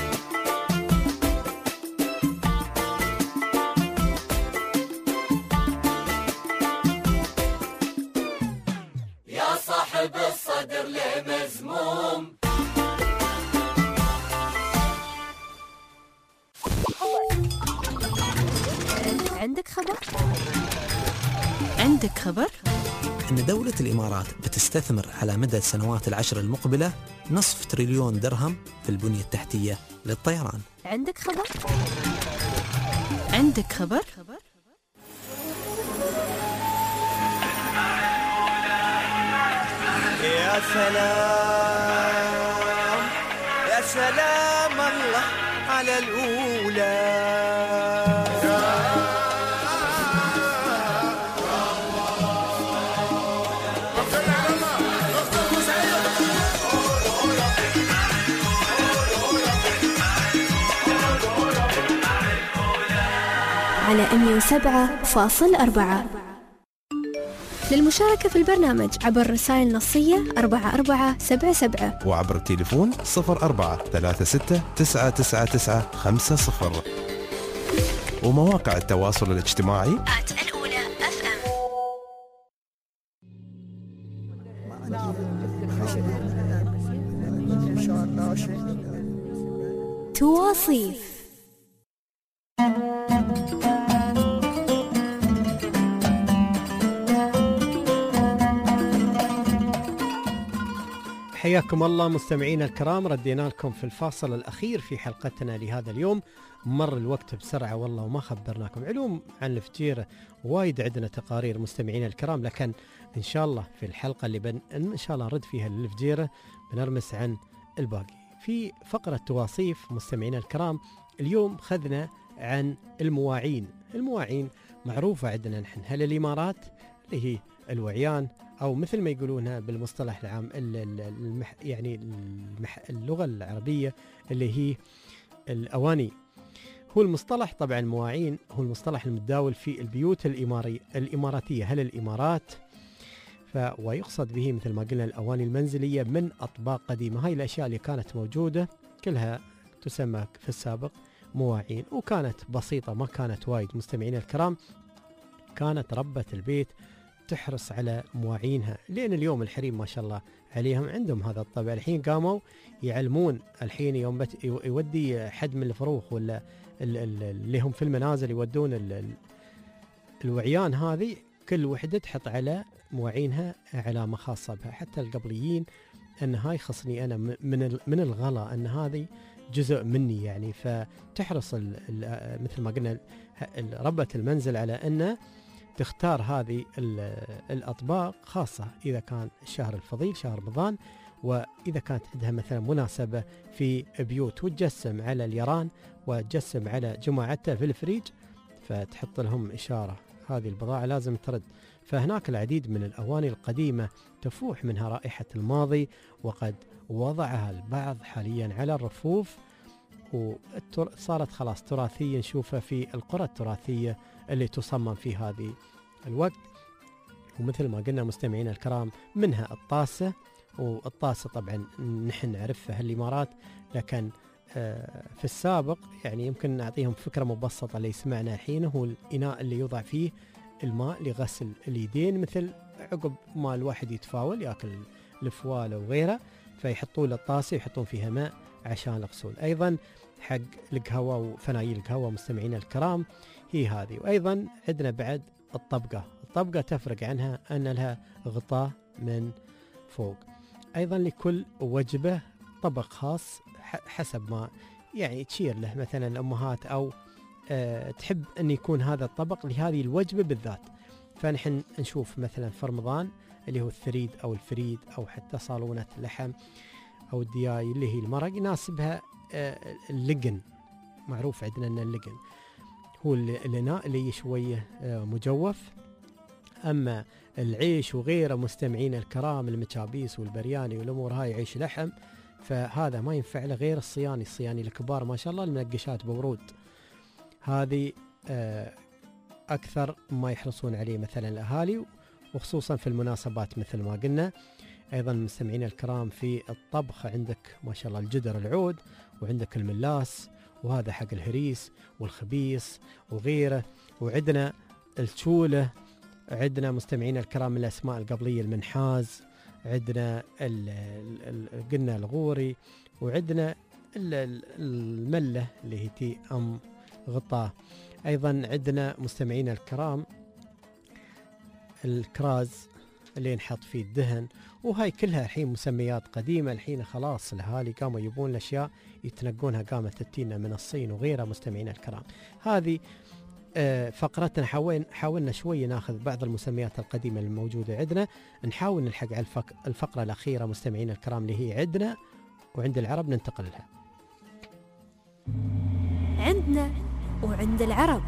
يا صاحب الصدر لي مزموم. عندك خبر؟ عندك خبر؟ أن دولة الإمارات بتستثمر على مدى السنوات العشر المقبلة نصف تريليون درهم في البنية التحتية للطيران. عندك خبر؟ عندك خبر؟ يا سلام يا سلام الله على الأولى. على مئة وسبعة فاصل أربعة. للمشاركة في البرنامج عبر رسائل نصية أربعة أربعة سبعة سبعة، وعبر التليفون صفر أربعة ثلاثة ستة تسعة تسعة تسعة خمسة صفر، ومواقع التواصل الاجتماعي الأولى أف أم. تواصيف. حياكم الله مستمعينا الكرام، ردينا لكم في الفاصل الأخير في حلقتنا لهذا اليوم. مر الوقت بسرعة والله وما خبرناكم علوم عن الفجيرة، وايد عندنا تقارير مستمعينا الكرام، لكن إن شاء الله في الحلقة اللي بن إن شاء الله نرد فيها للفجيرة بنرمس عن الباقي. في فقرة تواصيف مستمعينا الكرام اليوم خذنا عن المواعين. المواعين معروفة عندنا نحن، هل الإمارات اللي هي الوعيان، أو مثل ما يقولونها بالمصطلح العام المح يعني المح اللغة العربية اللي هي الأواني. هو المصطلح طبعا مواعين هو المصطلح المتداول في البيوت الإماري الإماراتية، هل الإمارات، ف ويقصد به مثل ما قلنا الأواني المنزلية من أطباق قديمة. هاي الأشياء اللي كانت موجودة كلها تسمى في السابق مواعين، وكانت بسيطة ما كانت وايد. مستمعين الكرام، كانت ربة البيت تحرص على مواعينها، لأن اليوم الحريم ما شاء الله عليهم عندهم هذا الطبع. الحين قاموا يعلمون، الحين يوم بت يودي حد من الفروخ ولا اللي هم في المنازل يودون ال ال الوعيان هذه، كل وحدة تحط على مواعينها علامة خاصة بها. حتى القبليين أن هاي خصني أنا من من الغلا، أن هذه جزء مني يعني. فتحرص ال ال مثل ما قلنا ربة المنزل على أنه تختار هذه الأطباق، خاصة إذا كان الشهر الفضيل شهر رمضان، وإذا كانت عندها مثلا مناسبة في بيوت وتجسم على اليران وتجسم على جماعتها في الفريج، فتحط لهم إشارة هذه البضاعة لازم ترد. فهناك العديد من الأواني القديمة تفوح منها رائحة الماضي، وقد وضعها البعض حاليا على الرفوف، وصارت خلاص تراثية نشوفها في القرى التراثية اللي تصمم في هذه الوقت. ومثل ما قلنا مستمعين الكرام منها الطاسة، والطاسة طبعا نحن نعرفها الإمارات، لكن في السابق يعني يمكن نعطيهم فكرة مبسطة اللي يسمعنا الحين. هو الإناء اللي يوضع فيه الماء لغسل اليدين، مثل عقب ما الواحد يتفاول ياكل الفوالة وغيرها، فيحطون الطاسة يحطون فيها ماء عشان الغسول. أيضا حق القهوة وفنايل القهوة مستمعين الكرام هي هذه. وأيضا عندنا بعد الطبقة. الطبقة تفرق عنها أن لها غطاء من فوق. أيضا لكل وجبة طبق خاص حسب ما يعني تشير له مثلا الأمهات، أو أه تحب أن يكون هذا الطبق لهذه الوجبة بالذات. فنحن نشوف مثلا في رمضان اللي هو الثريد أو الفريد، أو حتى صالونة اللحم أو الدياي اللي هي المرق، يناسبها أه اللقن. معروف عندنا أن اللقن هو الإناء اللي شوية أه مجوف. أما العيش وغيره مستمعين الكرام المكابيس والبرياني والأمور هاي عيش لحم، فهذا ما ينفع له غير الصياني. الصياني الكبار ما شاء الله المنقشات بورود، هذه أكثر ما يحرصون عليه مثلا الأهالي، وخصوصا في المناسبات مثل ما قلنا. أيضا مستمعين الكرام في الطبخ عندك ما شاء الله الجدر العود، وعندك الملاس، وهذا حق الهريس والخبيص وغيره. وعندنا الشولة، عندنا مستمعين الكرام الأسماء القبلية المنحاز، عندنا قلنا الغوري، وعندنا الملة اللي هي تي أم غطاء. أيضا عندنا مستمعين الكرام الكراز اللي ينحط فيه الدهن، وهاي كلها الحين مسميات قديمة. الحين خلاص الأهالي قاموا يبون الأشياء يتنقونها، قامت تتينا من الصين وغيرها مستمعين الكرام. هذه فقرتنا حاولنا حاولنا شوي ناخذ بعض المسميات القديمة الموجودة عندنا، نحاول نلحق على الفقرة الأخيرة مستمعين الكرام اللي هي عندنا وعند العرب ننتقل لها. عندنا وعند العرب.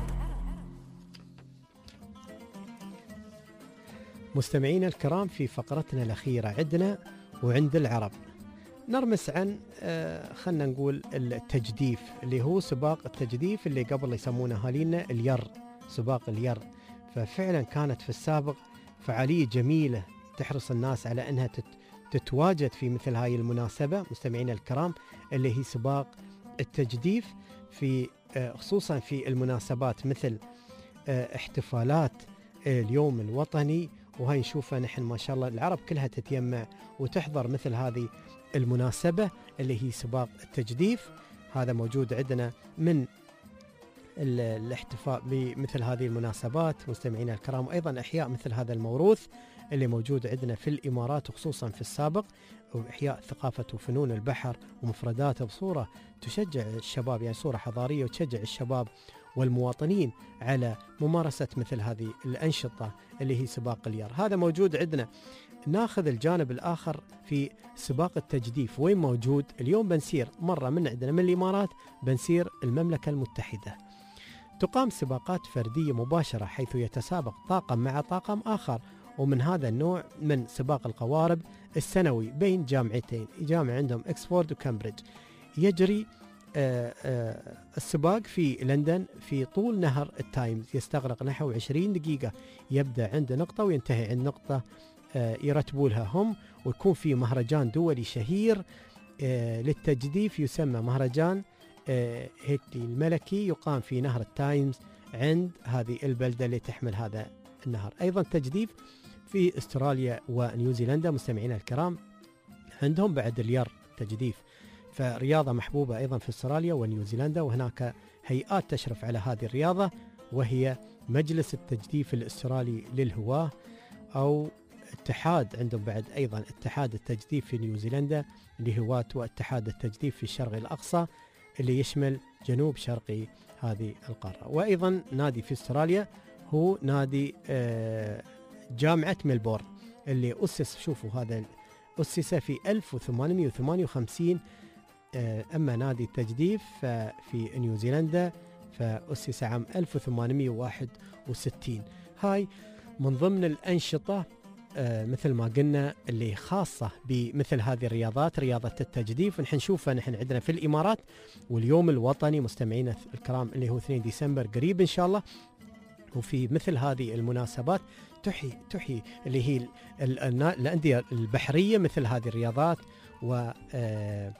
مستمعين الكرام في فقرتنا الأخيرة عندنا وعند العرب نرمس عن آه خلنا نقول التجديف، اللي هو سباق التجديف اللي قبل يسمونه أهالينا الير، سباق الير. ففعلا كانت في السابق فعالية جميلة تحرص الناس على أنها تتواجد في مثل هاي المناسبة مستمعين الكرام، اللي هي سباق التجديف، في آه خصوصا في المناسبات مثل آه احتفالات آه اليوم الوطني. وهاي نشوفها نحن ما شاء الله العرب كلها تتيمع وتحضر مثل هذه المناسبة اللي هي سباق التجديف. هذا موجود عندنا من الاحتفاء بمثل هذه المناسبات مستمعين الكرام. أيضا إحياء مثل هذا الموروث اللي موجود عندنا في الإمارات وخصوصا في السابق، وإحياء ثقافة وفنون البحر ومفرداته بصورة تشجع الشباب، يعني صورة حضارية وتشجع الشباب والمواطنين على ممارسة مثل هذه الأنشطة اللي هي سباق اليار. هذا موجود عندنا. ناخذ الجانب الآخر في سباق التجديف وين موجود اليوم. بنسير مرة من عندنا من الإمارات بنسير المملكة المتحدة. تقام سباقات فردية مباشرة حيث يتسابق طاقم مع طاقم آخر، ومن هذا النوع من سباق القوارب السنوي بين جامعتين، جامعة عندهم إكسفورد وكامبريدج. يجري آآ آآ السباق في لندن في طول نهر التايمز، يستغرق نحو عشرين دقيقة، يبدأ عند نقطة وينتهي عند نقطة يرتبوا لها هم. ويكون في مهرجان دولي شهير للتجديف يسمى مهرجان هيتلي الملكي، يقام في نهر التايمز عند هذه البلدة اللي تحمل هذا النهر. أيضا تجديف في استراليا ونيوزيلندا مستمعينا الكرام، عندهم بعد الير تجديف، فرياضة محبوبة أيضا في استراليا ونيوزيلندا، وهناك هيئات تشرف على هذه الرياضة وهي مجلس التجديف الاسترالي للهواة، أو اتحاد عندهم بعد أيضا اتحاد التجديف في نيوزيلندا لهواة، واتحاد التجديف في الشرق الأقصى اللي يشمل جنوب شرقي هذه القارة. وأيضا نادي في أستراليا هو نادي جامعة ملبورن اللي أسس، شوفوا هذا أسس في ألف وثمانمئة وثمانية وخمسين. أما نادي التجديف في نيوزيلندا فأسس عام ألف وثمانمئة وواحد وستين. هاي من ضمن الأنشطة مثل ما قلنا اللي خاصة بمثل هذه الرياضات، رياضة التجديف. نحن نشوفها نحن عندنا في الإمارات، واليوم الوطني مستمعينا الكرام اللي هو اثنين ديسمبر قريب إن شاء الله. وفي مثل هذه المناسبات تحيي تحيي اللي هي الأندية البحرية مثل هذه الرياضات وتنمية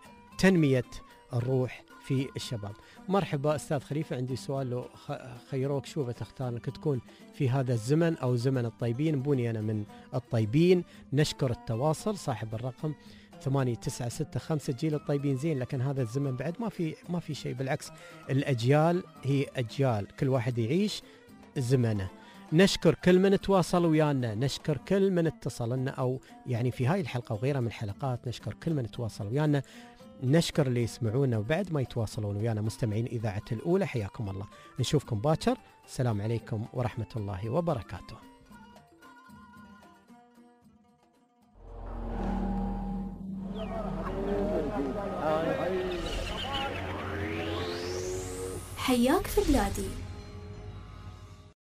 الروح في الشباب. مرحبا أستاذ خليفة، عندي سؤال لو خيروك شو بتختار انك تكون في هذا الزمن أو زمن الطيبين؟ بوني أنا من الطيبين. نشكر التواصل صاحب الرقم ثمانية تسعة ستة خمسة. جيل الطيبين زين، لكن هذا الزمن بعد ما في ما في شيء، بالعكس الأجيال هي أجيال، كل واحد يعيش زمنه. نشكر كل من تواصل ويانا، نشكر كل من اتصل لنا أو يعني في هاي الحلقة وغيرها من الحلقات، نشكر كل من تواصل ويانا، نشكر اللي يسمعونا وبعد ما يتواصلون ويانا. مستمعين إذاعة الأولى حياكم الله، نشوفكم باكر. السلام عليكم ورحمة الله وبركاته. حياك في بلادي.